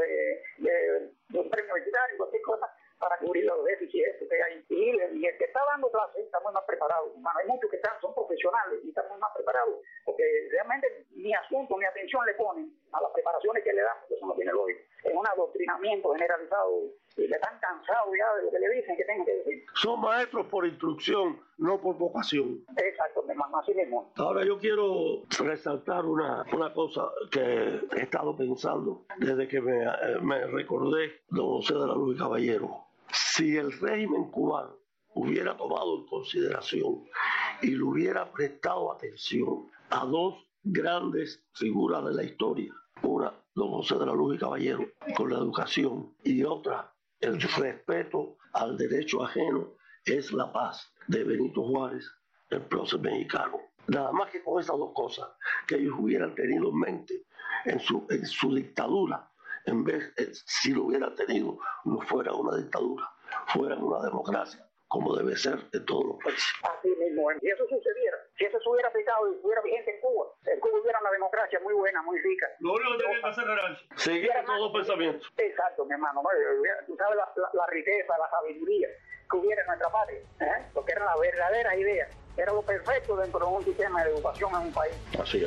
de un premio universitario, cualquier cosa, para cubrir los déficits que hay. Y el que está dando clases está muy más preparado. Bueno, hay muchos que son profesionales y están muy más preparados, porque realmente ni asunto ni atención le ponen a las preparaciones que le dan, porque eso no tiene lógica. Es un adoctrinamiento generalizado y que están cansados ya de lo que le dicen que tienen que decir. Son maestros por instrucción, no por vocación. Exacto, así mismo. Ahora yo quiero resaltar una cosa que he estado pensando desde que me recordé don José de la Luz y Caballero. Si el régimen cubano hubiera tomado en consideración y le hubiera prestado atención a dos grandes figuras de la historia, una, don José de la Luz y Caballero, con la educación, y otra, el respeto al derecho ajeno, es la paz, de Benito Juárez, el prócer mexicano. Nada más que con esas dos cosas que ellos hubieran tenido en mente en su dictadura, en vez, si lo hubieran tenido, no fuera una dictadura, fuera una democracia, como debe ser en todos los países. Así mismo, si eso sucediera, si eso se hubiera aplicado y estuviera vigente en Cuba hubiera una democracia muy buena, muy rica. Lo único que tiene que hacer era seguir esos dos pensamientos. Exacto, mi hermano. Tú sabes la riqueza, la sabiduría que hubiera en nuestra patria, porque eran las verdaderas ideas. Era lo perfecto dentro de un sistema de educación en un país. Así es.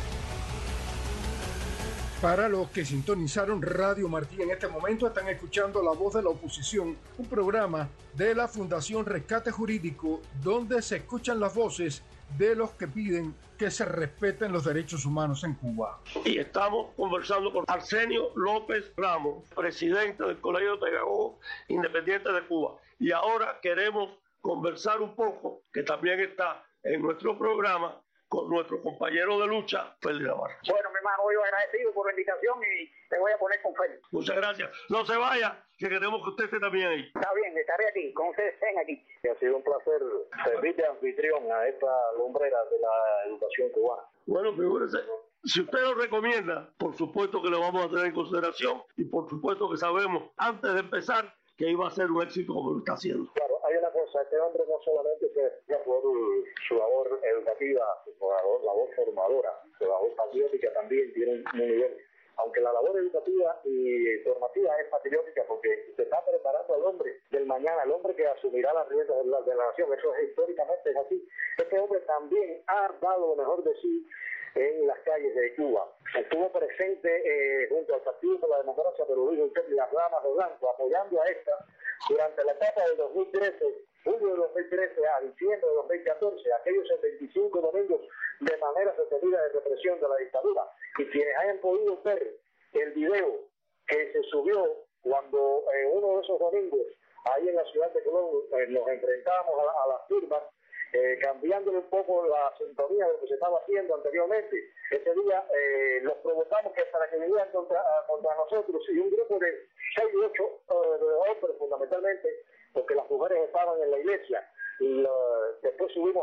Para los que sintonizaron Radio Martí en este momento, están escuchando La Voz de la Oposición, un programa de la Fundación Rescate Jurídico donde se escuchan las voces de los que piden que se respeten los derechos humanos en Cuba. Y estamos conversando con Arsenio López Ramos, presidente del Colegio de Pedagogos Independientes de Cuba. Y ahora queremos conversar un poco, que también está en nuestro programa, con nuestro compañero de lucha, Félix Navarro. Bueno, mi hermano, yo agradecido por la invitación y te voy a poner con Félix. Muchas gracias. No se vaya, que queremos que usted esté también ahí. Está bien, estaré aquí, con ustedes estén aquí. Ha sido un placer servir de anfitrión a esta lumbrera de la educación cubana. Bueno, figúrese, si usted lo recomienda, por supuesto que lo vamos a tener en consideración y por supuesto que sabemos, antes de empezar, que iba a ser un éxito como lo está haciendo. Claro, hay una cosa, este hombre no solamente se destaca por su labor educativa, su labor formadora, su labor patriótica también tiene un nivel. Aunque la labor educativa y formativa es patriótica porque se está preparando al hombre del mañana, el hombre que asumirá las riendas de la nación, eso es históricamente es así. Este hombre también ha dado lo mejor de sí en las calles de Cuba. Estuvo presente junto al Partido por la Democracia, pero lo dijo usted, las ramas de blanco, apoyando a esta durante la etapa del 2013, julio de 2013 a diciembre de 2014, aquellos 75 domingos de manera sostenida de represión de la dictadura. Y quienes hayan podido ver el video que se subió cuando uno de esos domingos, ahí en la ciudad de Colón, nos enfrentábamos a las firmas, cambiándole un poco la sintonía de lo que se estaba haciendo anteriormente. Ese día los provocamos que para que vinieran contra nosotros, y un grupo de 6 u 8 hombres fundamentalmente, porque las mujeres estaban en la iglesia, y después subimos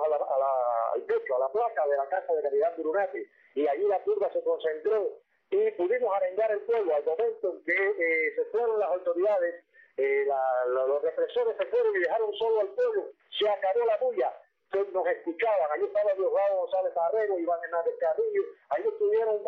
al techo, a la placa de la casa de Caridad Brunati, y allí la turba se concentró y pudimos arengar el pueblo. Al momento en que se fueron las autoridades, los represores se fueron y dejaron solo al pueblo, se acabó la bulla. Nos escuchaban, allí estaba Diosdado González Arrego, Iván Hernández Carrillo, allí estuvieron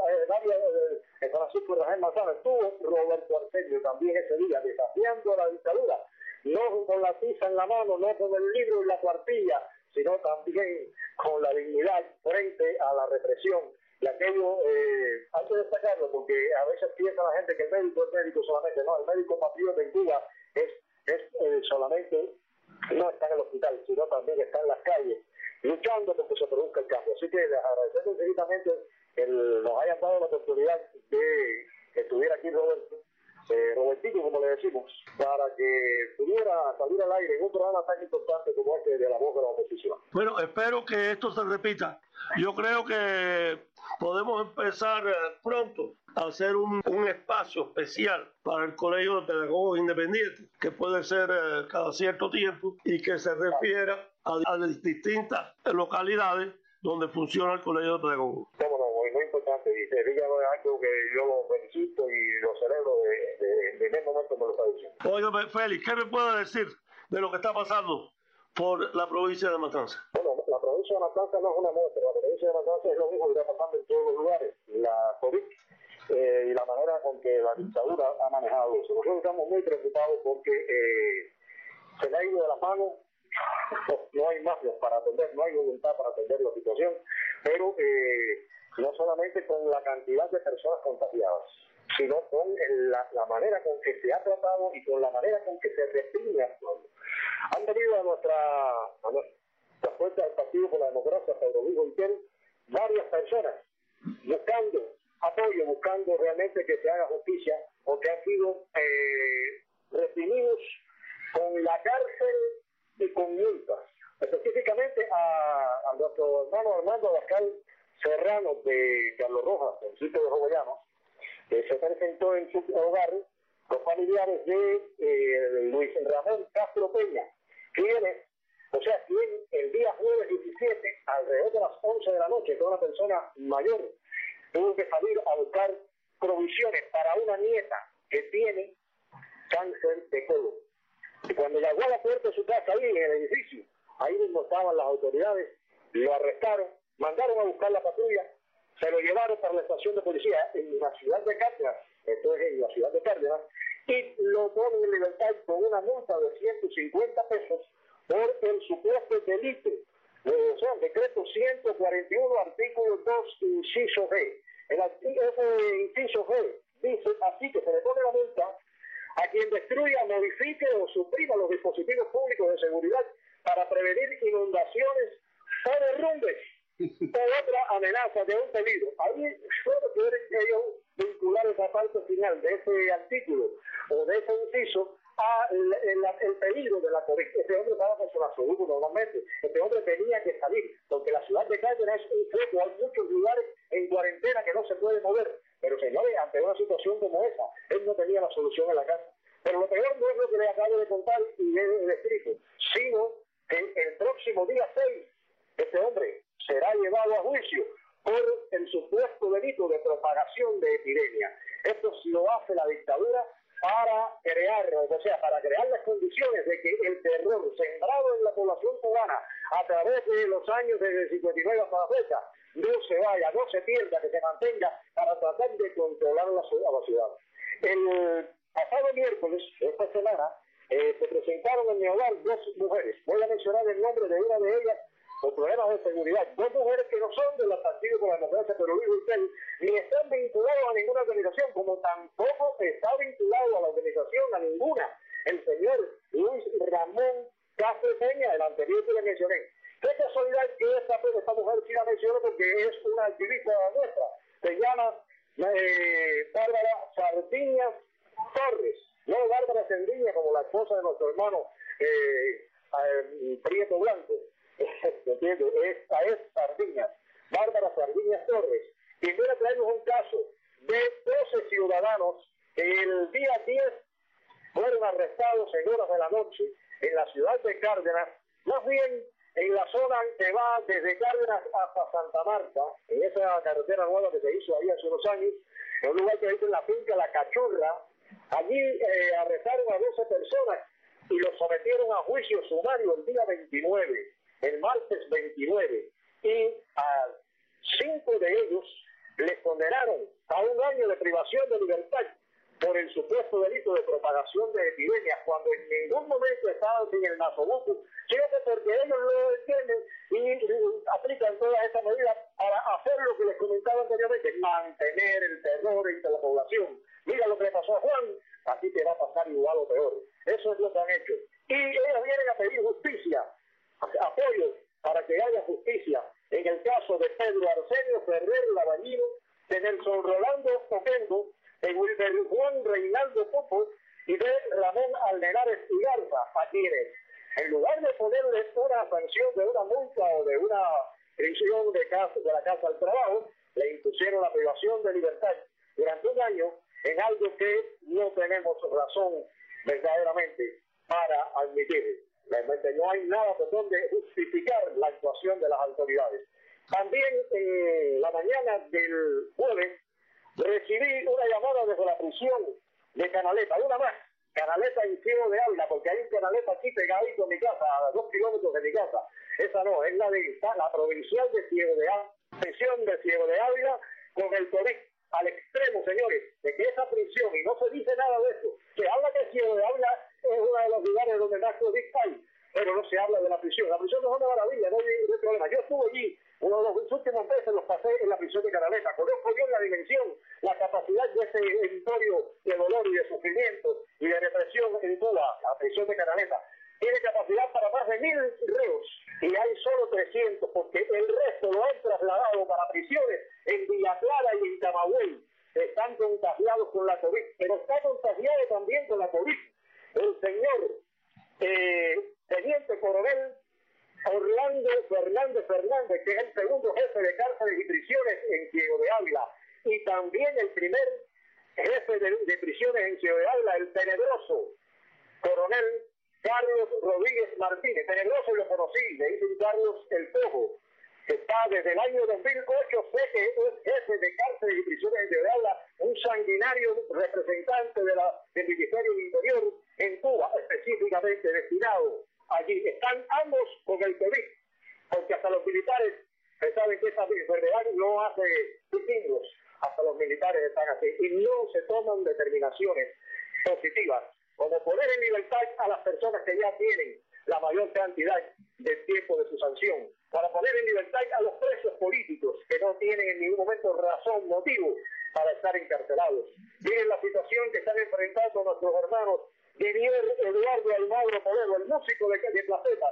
Francisco Rangel Manzano, estuvo Roberto Arsenio también ese día, desafiando a la dictadura, no con la tiza en la mano, no con el libro y la cuartilla, sino también con la dignidad frente a la represión Y aquello hay que destacarlo porque a veces piensa la gente que el médico es médico solamente. No, el médico patriota en Cuba es solamente, no está en el hospital, sino también está en las calles, luchando porque se produzca el cambio. Así que les agradecemos infinitamente que nos hayan dado la oportunidad de que estuviera aquí Robertito, como le decimos, para que pudiera salir al aire en un programa tan importante como este de La Voz de la Oposición. Bueno, espero que esto se repita. Yo creo que podemos empezar pronto a hacer un espacio especial para el Colegio de Pedagogos Independientes, que puede ser cada cierto tiempo y que se refiera a las distintas localidades donde funciona el Colegio de Pedagogos. Cómo no, muy importante. Y se diga algo que yo lo felicito y lo celebro de primer momento me lo está diciendo. Oiga, Félix, ¿qué me puede decir de lo que está pasando por la provincia de Matanzas? Bueno, la provincia de Matanzas no es una muestra, la provincia de Matanzas es lo mismo que está pasando en todos los lugares. La COVID y la manera con que la dictadura ha manejado eso. Nosotros estamos muy preocupados porque se le ha ido de las manos. No hay mafias para atender, no hay voluntad para atender la situación, pero no solamente con la cantidad de personas contagiadas, sino con la manera con que se ha tratado y con la manera con que se reprime al pueblo. Han venido a nuestra fuerza del Partido por la Democracia, Pedro Luis Boitel, varias personas buscando apoyo, buscando realmente que se haga justicia, porque han sido reprimidos con la cárcel y con multas. Específicamente a nuestro hermano Armando Abascal Serrano de Carlos Rojas, en el sitio de Jovellanos, que se presentó en su hogar los familiares de Luis Ramón Castro Peña, quien el día jueves 17, alrededor de las 11 de la noche, que una persona mayor tuvo que salir a buscar provisiones para una nieta que tiene cáncer de colon. Y cuando llegó a la puerta de su casa, ahí en el edificio, ahí mismo estaban las autoridades, lo arrestaron, mandaron a buscar la patrulla, se lo llevaron para la estación de policía en la ciudad de Cárdenas, entonces en la ciudad de Cárdenas, y lo ponen en libertad con una multa de 150 pesos por el supuesto delito. O sea, el decreto 141, artículo 2, inciso G. Ese inciso G dice así que se le pone la multa a quien destruya, modifique o suprima los dispositivos públicos de seguridad para prevenir inundaciones o derrumbes o otra amenaza de un peligro. Ahí solo quieren ellos vincular esa parte final de ese artículo o de ese inciso a el peligro de la COVID. Este hombre estaba con su absoluto normalmente. Este hombre tenía que salir, porque la ciudad de Cárdenas es un foco, hay muchos lugares en cuarentena que no se puede mover. Pero señores, ante una situación como esa, él no tenía la solución en la casa. Pero lo peor no es lo que le acabo de contar y he escrito, sino que el próximo día 6, este hombre será llevado a juicio por el supuesto delito de propagación de epidemia. Esto lo hace la dictadura para crear las condiciones de que el terror sembrado en la población cubana a través de los años desde el 59 hasta la fecha no se vaya, no se pierda, que se mantenga para tratar de controlar la ciudad. El pasado miércoles, esta semana, se presentaron en mi hogar 2 mujeres. Voy a mencionar el nombre de una de ellas por problemas de seguridad. 2 mujeres que no son del Partido por la Democracia, pero Luis Boitel, ni están vinculados a ninguna organización, como tampoco está vinculado a la organización, a ninguna, el señor Luis Ramón Castro Peña, el anterior que le mencioné. Qué casualidad que esta mujer sí la menciono porque es una activista nuestra. Se llama Bárbara Sardiñas Torres, no Bárbara Sardiñas como la esposa de nuestro hermano Prieto Blanco. ¿Entiendes? Esta es Sardiñas, Bárbara Sardiñas Torres. Y voy a traernos un caso de 12 ciudadanos que el día 10 fueron arrestados en horas de la noche en la ciudad de Cárdenas, más bien en la zona que va desde Cárdenas hasta Santa Marta, en esa carretera nueva que se hizo ahí hace unos años, en un lugar que dice en la finca La Cachorra. Allí arrestaron a 12 personas y los sometieron a juicio sumario el día 29, el martes 29, y a 5 de ellos les condenaron a 1 año de privación de libertad por el supuesto delito de propagación de epidemias, cuando en ningún momento estaban sin el nasobuco, sino que porque ellos lo entienden y aplican todas estas medidas para hacer lo que les comentaba anteriormente, mantener el terror entre la población. Mira lo que le pasó a Juan, a ti te va a pasar igual o peor. Eso es lo que han hecho. Y ellos vienen a pedir justicia, apoyo para que haya justicia. En el caso de Pedro Arsenio Ferrer Labañino, de Nelson Rolando Oquendo, de Wilber Juan Reinaldo Popo y de Ramón Aldenares Igarza, a quienes, en lugar de ponerles una sanción de una multa o de una prisión de la casa al trabajo, le impusieron la privación de libertad durante un año en algo que no tenemos razón verdaderamente para admitir. Realmente no hay nada por donde justificar la actuación de las autoridades. También en la mañana del jueves recibí una llamada desde la prisión de Canaleta, una más, Canaleta en Ciego de Ávila, porque hay un Canaleta aquí pegadito a mi casa, a 2 kilómetros de mi casa. Esa no, es la provincial de Ciego de Ávila, prisión de Ciego de Ávila con el COVID al extremo, señores, de que esa prisión, y no se dice nada de eso, se habla que Ciego de Ávila es uno de los lugares donde más COVID hay, pero no se habla de la prisión. La prisión no es una maravilla, no hay problema. Yo estuve allí, uno de los últimos meses los pasé en la prisión de Canaleta. Conozco bien la dimensión, la capacidad de ese editorio de dolor y de sufrimiento y de represión en Cuba, la prisión de Canaleta. Tiene capacidad para más de 1.000 reos y hay solo 300 porque el resto lo han trasladado para prisiones en Villa Clara y en Camagüey. Están contagiados con la COVID, pero está contagiado también con la COVID el señor teniente coronel Orlando Fernández, que es el segundo jefe de cárceles y prisiones en Ciego de Ávila, y también el primer jefe de prisiones en Ciego de Ávila, el tenebroso coronel Carlos Rodríguez Martínez. Tenebroso lo conocí, le dicen Carlos el Tojo, que está desde el año 2008, sé que es jefe de cárceles y prisiones en Ciego de Ávila, un sanguinario representante del Ministerio del Interior en Cuba, específicamente destinado allí. Están ambos con el COVID, porque hasta los militares saben que esa enfermedad no hace distingos, hasta los militares están así, y no se toman determinaciones positivas, como poner en libertad a las personas que ya tienen la mayor cantidad del tiempo de su sanción, para poner en libertad a los presos políticos que no tienen en ningún momento razón, motivo para estar encarcelados. Miren la situación que están enfrentando nuestros hermanos Didier Eduardo Almagro Polero, el músico de Placeta,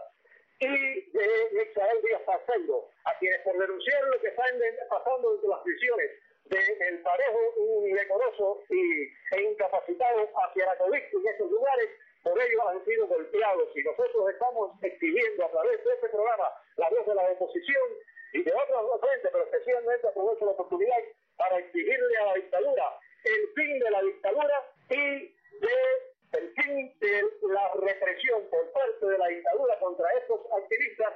y de Israel Díaz Parceiro, a quienes por denunciar lo que están pasando dentro de las prisiones del parejo indecoroso e incapacitado hacia la COVID en esos lugares, por ello han sido golpeados, y nosotros estamos exigiendo a través de este programa la voz de la oposición y de otras frentes, pero especialmente aprovecho la oportunidad para exigirle a la dictadura el fin de la dictadura y el fin de la represión por parte de la dictadura contra estos activistas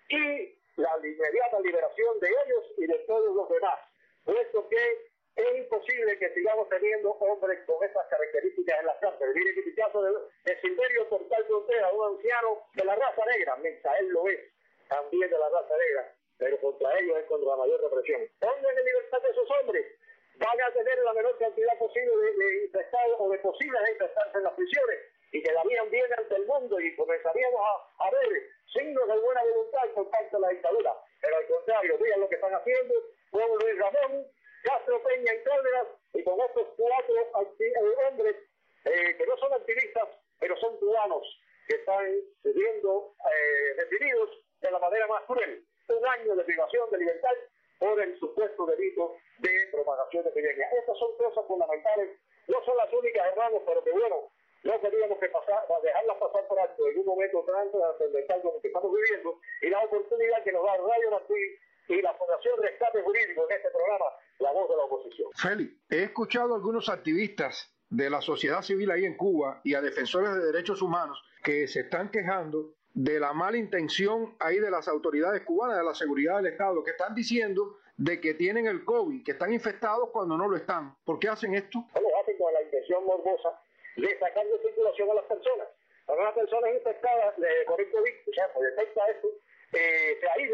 y la inmediata liberación de ellos y de todos los demás, puesto que es imposible que sigamos teniendo hombres con esas características en las cárceles. Miren que el caso de Silverio Portal Frontera, un anciano de la raza negra, Misael lo es, también de la raza negra, pero contra ellos es contra la mayor represión. Pongan en libertad a esos hombres, van a tener la menor cantidad posible de infectados o de posibles de infectarse en las prisiones y quedarían bien ante el mundo y comenzaríamos a ver signos de buena voluntad por parte de la dictadura. Pero al contrario, vean lo que están haciendo con Luis Ramón Castro Peña y Cárdenas y con estos 4 hombres que no son activistas, pero son cubanos que están siendo detenidos de la manera más cruel. 1 año de privación de libertad por el supuesto delito de propagación de epidemia. Estas son cosas fundamentales, no son las únicas, hermanos, pero que bueno, no teníamos que dejarlas pasar por alto en un momento tan trascendental como el que estamos viviendo, y la oportunidad que nos da Radio Martí y la Fundación Rescate Jurídico en este programa, La Voz de la Oposición. Félix, he escuchado a algunos activistas de la sociedad civil ahí en Cuba y a defensores de derechos humanos que se están quejando de la mala intención ahí de las autoridades cubanas, de la seguridad del Estado, que están diciendo de que tienen el COVID, que están infectados cuando no lo están. ¿Por qué hacen esto? Lo hacen con la intención morbosa de sacar de circulación a las personas. Cuando una persona es infectada por el COVID, o sea, pues detecta esto, se aísla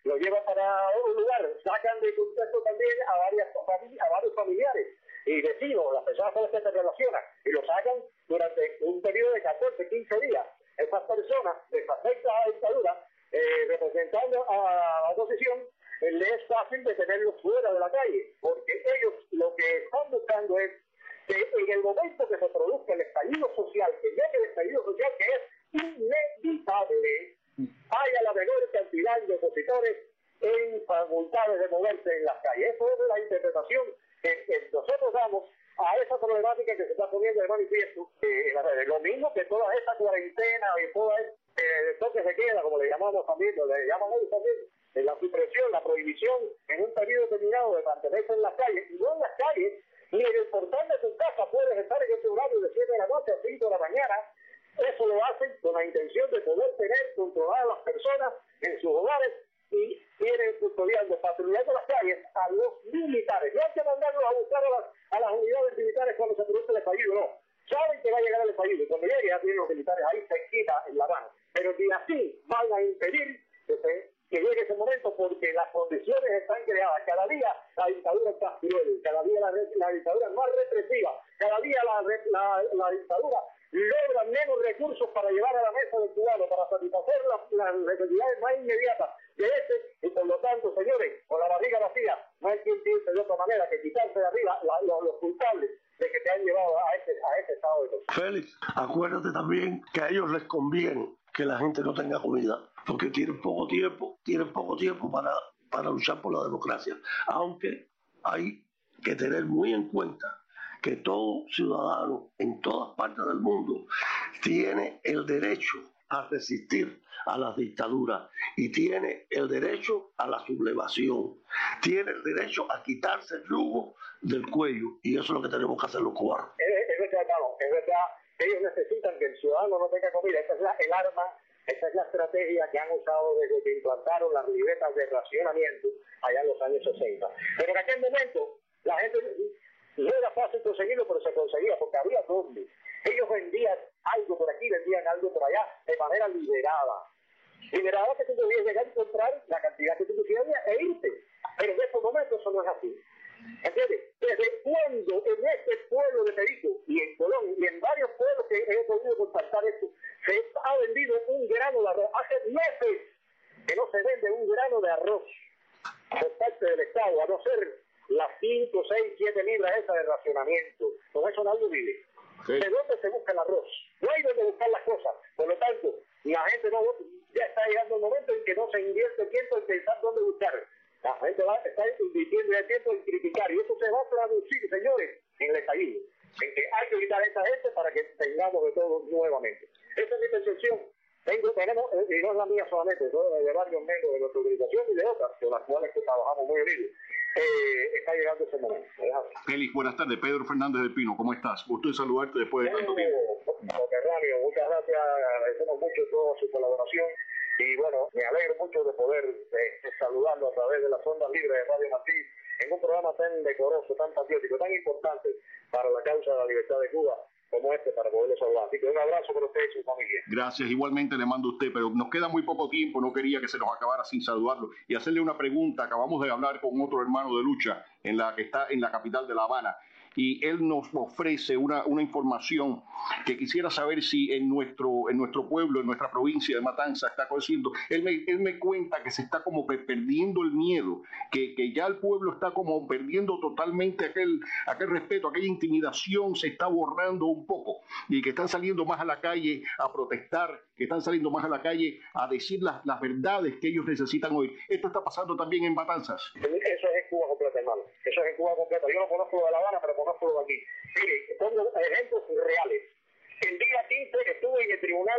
lo llevan para un lugar, sacan de contexto también a varios familiares y vecinos, las personas con las que se relacionan, y lo sacan durante un periodo de 14, 15 días. Esas personas, desafectas a la dictadura, representando a la oposición, les es fácil de tenerlos fuera de la calle, porque ellos lo que están buscando es que en el momento que se produzca el estallido social, que llegue el estallido social, que es inevitable, haya la menor cantidad de opositores en facultades de moverse en las calles. Esa es la interpretación que nosotros damos a esa problemática que se está poniendo de manifiesto en las redes. Lo mismo que toda esta cuarentena y toda toque de queda, como le llamamos también, le llaman ellos también, la supresión, la prohibición en un periodo determinado de mantenerse en las calles, y no en las calles, ni en el portal de tu casa puedes estar en ese horario de 7 de la noche a 5 de la mañana. Eso lo hacen con la intención de poder tener controladas a las personas en sus hogares y tienen custodiando, patrullando las calles a los militares. No hay que mandarlos a buscar a las unidades militares cuando se produce el estallido, no. Saben que va a llegar el estallido y cuando llegue ya tienen los militares ahí cerquita en La Habana. Pero ni así van a impedir que llegue ese momento porque las condiciones están creadas. Cada día la dictadura es más cruel, cada día la dictadura es más represiva, cada día la dictadura logra menos recursos para llevar a la mesa del cubano, para satisfacer las necesidades más inmediatas de y por lo tanto, señores, con la barriga vacía, no hay quien piense de otra manera que quitarse de arriba los culpables de que te han llevado a este estado de cosas. Félix, acuérdate también que a ellos les conviene que la gente no tenga comida, porque tienen poco tiempo para luchar por la democracia, aunque hay que tener muy en cuenta que todo ciudadano en todas partes del mundo tiene el derecho a resistir a las dictaduras y tiene el derecho a la sublevación, tiene el derecho a quitarse el yugo del cuello, y eso es lo que tenemos que hacer los cubanos. Es verdad, ellos necesitan que el ciudadano no tenga comida. Esa es el arma, esa es la estrategia que han usado desde que implantaron las libretas de racionamiento allá en los años 60. Pero en aquel momento la gente no era fácil conseguirlo, pero se conseguía porque había dónde. Ellos vendían algo por aquí, vendían algo por allá de manera liberada. Liberada que tú podías llegar a comprar la cantidad que tú quisieras e irte. Pero en estos momentos eso no es así. ¿Entiendes? ¿Desde cuándo en este pueblo de Perico y en Colón y en varios pueblos que he podido contactar esto, se ha vendido un grano de arroz? Hace meses que no se vende un grano de arroz por parte del Estado, a no ser las 5, 6, 7 libras esas de racionamiento. Con eso nadie vive. Sí. ¿De dónde se busca el arroz? No hay donde buscar las cosas. Por lo tanto, la gente ya está llegando el momento en que no se invierte tiempo en pensar dónde buscar. La gente está invirtiendo el tiempo en criticar, y eso se va a traducir, señores, en el estallido. En que hay que quitar a esta gente para que tengamos de todo nuevamente. Esa es mi percepción. Tenemos, y no es la mía solamente, de varios miembros de nuestra organización y de otras, con las cuales que trabajamos muy unidos. Está llegando ese momento. Félix, buenas tardes. Pedro Fernández del Pino, ¿cómo estás? Gusto de saludarte después de tanto tiempo. Ramiro, muchas gracias, agradecemos mucho toda su colaboración y bueno, me alegro mucho de poder saludarlo a través de las ondas libres de Radio Matiz en un programa tan decoroso, tan patriótico, tan importante para la causa de la libertad de Cuba como para poderlo saludar. Así que un abrazo para usted y su familia. Gracias, igualmente le mando a usted, pero nos queda muy poco tiempo, no quería que se nos acabara sin saludarlo y hacerle una pregunta. Acabamos de hablar con otro hermano de lucha que está en la capital de La Habana, y él nos ofrece una información que quisiera saber si en nuestro pueblo, en nuestra provincia de Matanzas está creciendo. Él me cuenta que se está como perdiendo el miedo, que ya el pueblo está como perdiendo totalmente aquel respeto, aquella intimidación se está borrando un poco, y que están saliendo más a la calle a protestar, que están saliendo más a la calle a decir las verdades que ellos necesitan oír. Esto está pasando también en Matanzas. Eso es en Cuba completa, hermano. Eso es en Cuba completa. Yo no conozco lo de La Habana, pero conozco lo de aquí. Mire, pongo ejemplos reales. El día 15 estuve en el tribunal,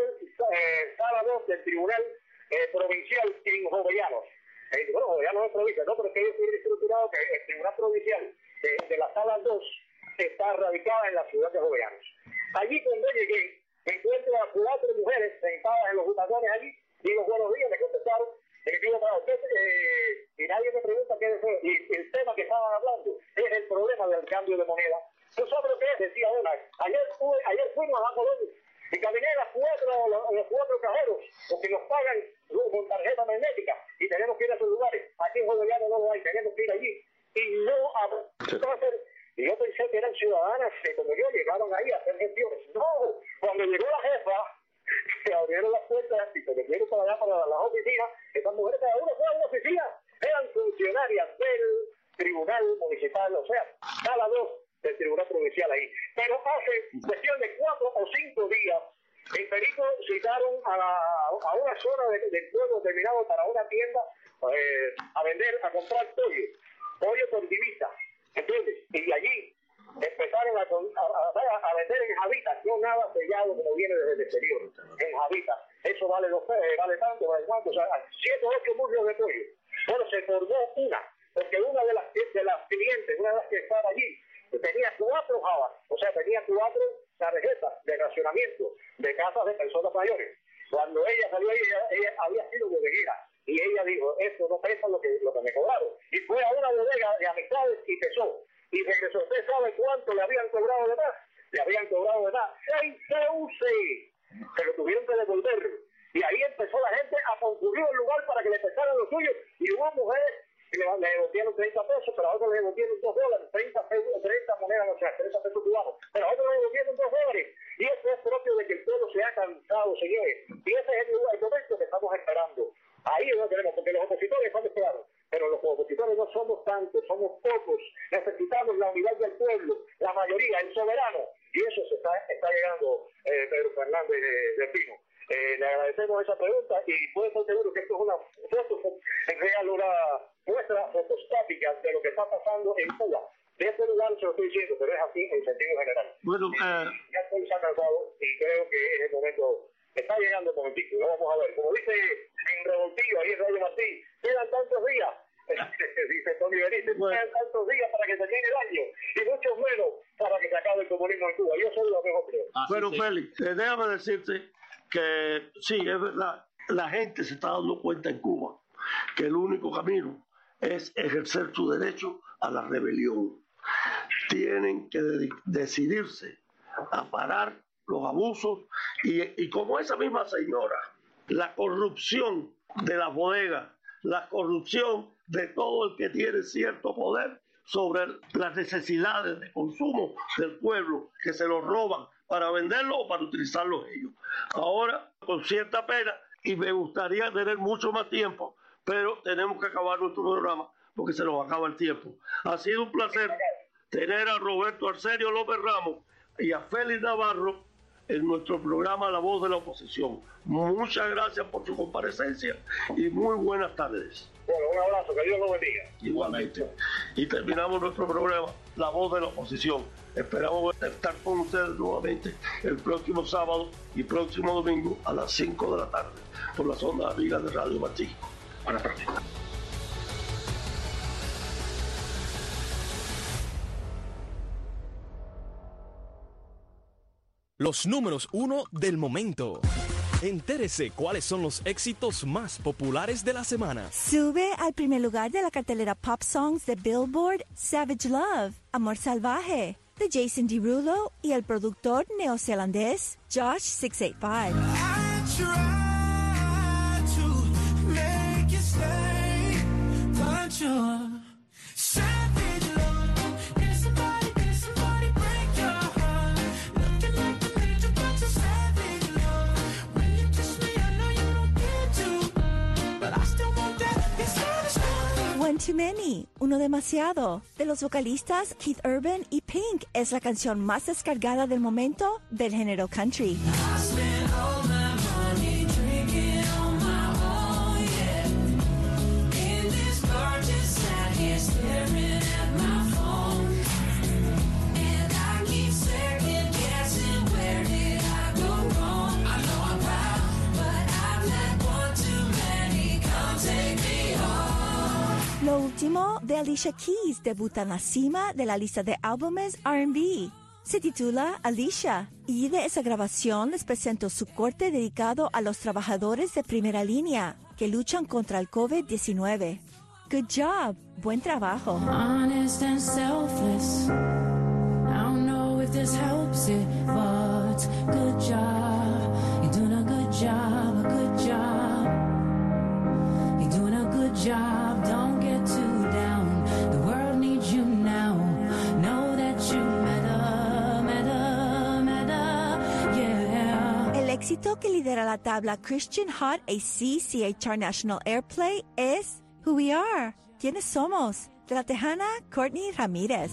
sábado del tribunal provincial en Jovellanos. Bueno, Jovellanos es provincia, no, pero es que yo estoy estructurado que el tribunal provincial de la sala 2 está radicada en la ciudad de Jovellanos. Allí cuando llegué, encuentro a 4 mujeres sentadas en los butacones allí, digo buenos días, me contestaron, digo para usted, y nadie me pregunta qué deseo, y el tema que estaban hablando es el problema del cambio de moneda. ¿Tú sabes lo que es? Decía una, ayer fuimos a la Colombia y caminé los 4 cajeros, porque nos pagan con tarjeta magnética, y tenemos que ir a su lugar bolivianos no lo hay, tenemos que ir allí. Y no hacer. Y yo pensé que eran ciudadanas que como yo llegaban ahí a hacer gestiones. No, cuando llegó la jefa, se abrieron las puertas y se metieron para allá, para las oficinas. Estas mujeres, cada una fue a una oficina, eran funcionarias del Tribunal Municipal, o sea, cada dos del Tribunal Provincial ahí. Pero hace cuestión de 4 o 5 días, en Perico citaron a una zona del pueblo determinado para una tienda a comprar pollo por divisa, ¿entiendes? Y allí empezaron a vender en jabitas, no nada sellado como viene desde el exterior, en jabitas. Eso vale tanto, o sea, 7 o 8 muslos de pollo. Bueno, se formó porque una de las clientes, una de las que estaba allí, tenía 4 jabas, o sea, tenía 4 tarjetas de racionamiento de casas de personas mayores. Cuando ella salió ahí, ella había sido bodeguera, y ella dijo, esto no pesa lo que me cobraron. Y fue a una bodega de amistades y pesó. Y regresó. ¿Usted sabe cuánto le habían cobrado de más? Le habían cobrado de más 6 CUC. Se lo tuvieron que devolver. Y ahí empezó la gente a concurrir al lugar para que le pesaran lo suyo. Y hubo mujeres que le devolvieron 30 pesos, pero a otros le devolvieron $2, 30 monedas, o sea, 30 pesos cubanos. Pero a otros le devolvieron $2. Y eso es propio de que el pueblo se ha cansado, señores. Y ese es el momento que estamos esperando. Ahí es donde tenemos, porque los opositores están esperados. Pero los opositores no somos tantos, somos pocos. Necesitamos la unidad del pueblo, la mayoría, el soberano. Y eso se está llegando, Pedro Fernández del Pino. Le agradecemos esa pregunta y puede estar seguro que esto es una foto, en real, una muestra fotostática de lo que está pasando en Cuba. De este lugar se lo estoy diciendo, pero es así en sentido general. Bueno, ya estoy cansado y creo que es el momento. Está llegando el momentito, ¿no? Vamos a ver. Como dice en Revoltillo, ahí en Radio Martín, quedan tantos días, dice Tony Benítez, quedan tantos días para que se llegue el año y muchos menos para que se acabe el comunismo en Cuba. Yo soy lo mejor, creo. Bueno, Félix, déjame decirte que sí, es verdad, la gente se está dando cuenta en Cuba que el único camino es ejercer su derecho a la rebelión. Tienen que decidirse a parar los abusos y como esa misma señora, la corrupción de las bodegas, la corrupción de todo el que tiene cierto poder sobre las necesidades de consumo del pueblo, que se los roban para venderlo o para utilizarlo ellos. Ahora, con cierta pena, y me gustaría tener mucho más tiempo, pero tenemos que acabar nuestro programa porque se nos acaba el tiempo. Ha sido un placer tener a Roberto Arsenio López Ramos y a Félix Navarro en nuestro programa La Voz de la Oposición. Muchas gracias por su comparecencia y muy buenas tardes. Bueno, un abrazo, que Dios lo bendiga. Igualmente. Y terminamos nuestro programa La Voz de la Oposición. Esperamos estar con ustedes nuevamente el próximo sábado y próximo domingo a las 5 de la tarde por las ondas amigas de Radio Martín. Buenas tardes. Los números 1 del momento. Entérese cuáles son los éxitos más populares de la semana. Sube al primer lugar de la cartelera Pop Songs de Billboard Savage Love, Amor Salvaje, de Jason Derulo y el productor neozelandés Josh 685. One Too Many, Uno Demasiado, de los vocalistas Keith Urban y Pink, es la canción más descargada del momento del género country. Lo último de Alicia Keys debuta en la cima de la lista de álbumes R&B. Se titula Alicia y de esa grabación les presento su corte dedicado a los trabajadores de primera línea que luchan contra el COVID-19. Good job, buen trabajo. Honest and selfless. I don't know if this helps it, but good job. You're doing a good job, a good job. You're doing a good job. Don't get éxito que lidera la tabla Christian Hot AC CHR National Airplay es Who We Are, ¿Quiénes somos? De la tejana Courtney Ramírez.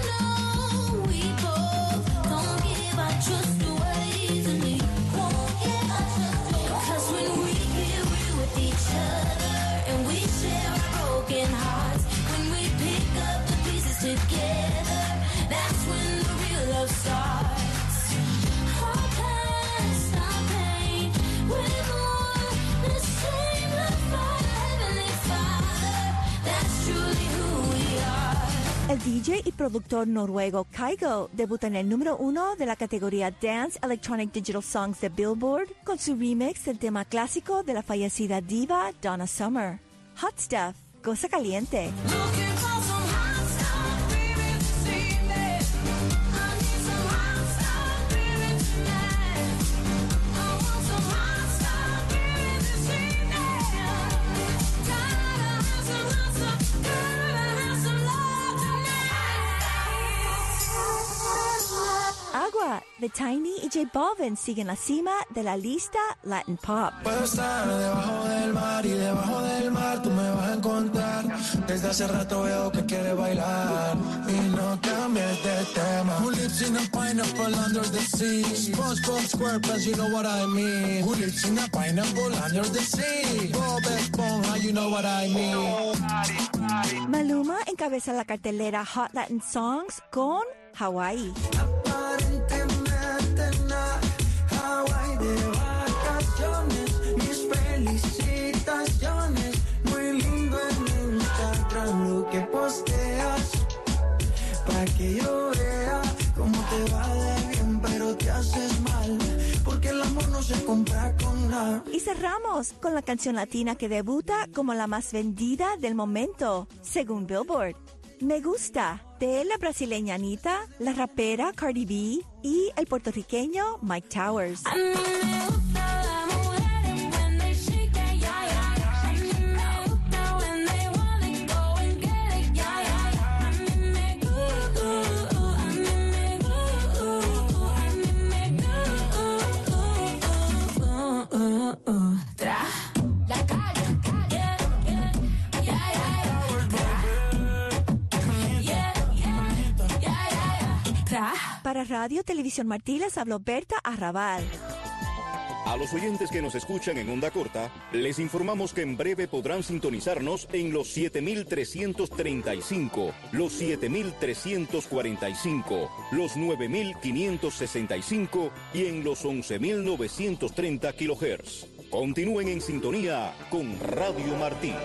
El DJ y productor noruego Kygo debuta en el número 1 de la categoría Dance Electronic Digital Songs de Billboard con su remix del tema clásico de la fallecida diva Donna Summer. Hot Stuff, cosa caliente. Agua de Tiny y J Balvin siguen la cima de la lista Latin Pop. Puedo estar debajo del mar y debajo del mar tú me vas a encontrar. Desde hace rato veo que quieres bailar y no cambies de tema. Who lives in a pineapple under the sea? SpongeBob SquarePants, you know what I mean. Who lives in a pineapple under the sea? Bob Esponja, you know what I mean. Maluma encabeza la cartelera Hot Latin Songs con Hawaii. Hawaii de vacaciones, mis felicitaciones, muy lindo en Instagram lo que posteas, para que yo vea cómo te va de bien, pero te haces mal, porque el amor no se compra con nada. Y cerramos con la canción latina que debuta como la más vendida del momento, según Billboard. Me Gusta, de la brasileña Anitta, la rapera Cardi B y el puertorriqueño Mike Towers. Para Radio Televisión Martí les habló Berta Arrabal. A los oyentes que nos escuchan en onda corta, les informamos que en breve podrán sintonizarnos en los 7335, los 7345, los 9565 y en los 11930 kHz. Continúen en sintonía con Radio Martí.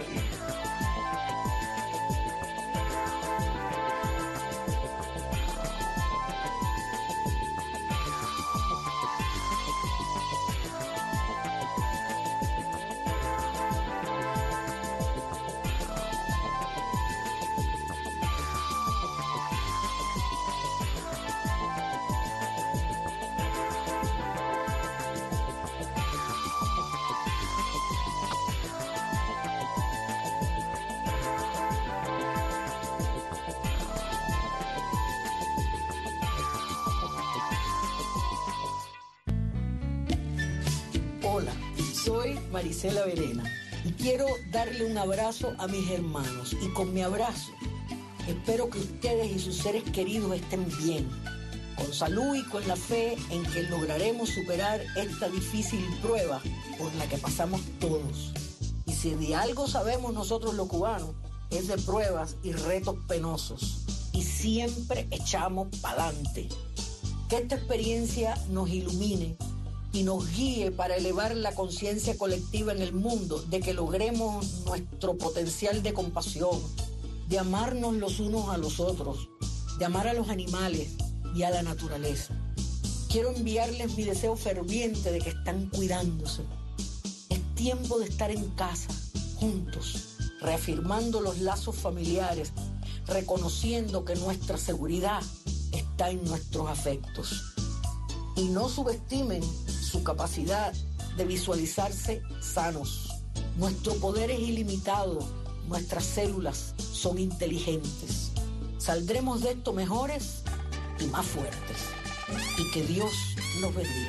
Hola, soy Marisela Verena y quiero darle un abrazo a mis hermanos y con mi abrazo espero que ustedes y sus seres queridos estén bien, con salud y con la fe en que lograremos superar esta difícil prueba por la que pasamos todos. Y si de algo sabemos nosotros los cubanos es de pruebas y retos penosos y siempre echamos pa'lante. Que esta experiencia nos ilumine y nos guíe para elevar la conciencia colectiva en el mundo, de que logremos nuestro potencial de compasión, de amarnos los unos a los otros, de amar a los animales y a la naturaleza. Quiero enviarles mi deseo ferviente de que están cuidándose. Es tiempo de estar en casa, juntos, reafirmando los lazos familiares, reconociendo que nuestra seguridad está en nuestros afectos. Y no subestimen su capacidad de visualizarse sanos. Nuestro poder es ilimitado, nuestras células son inteligentes. Saldremos de esto mejores y más fuertes. Y que Dios nos bendiga.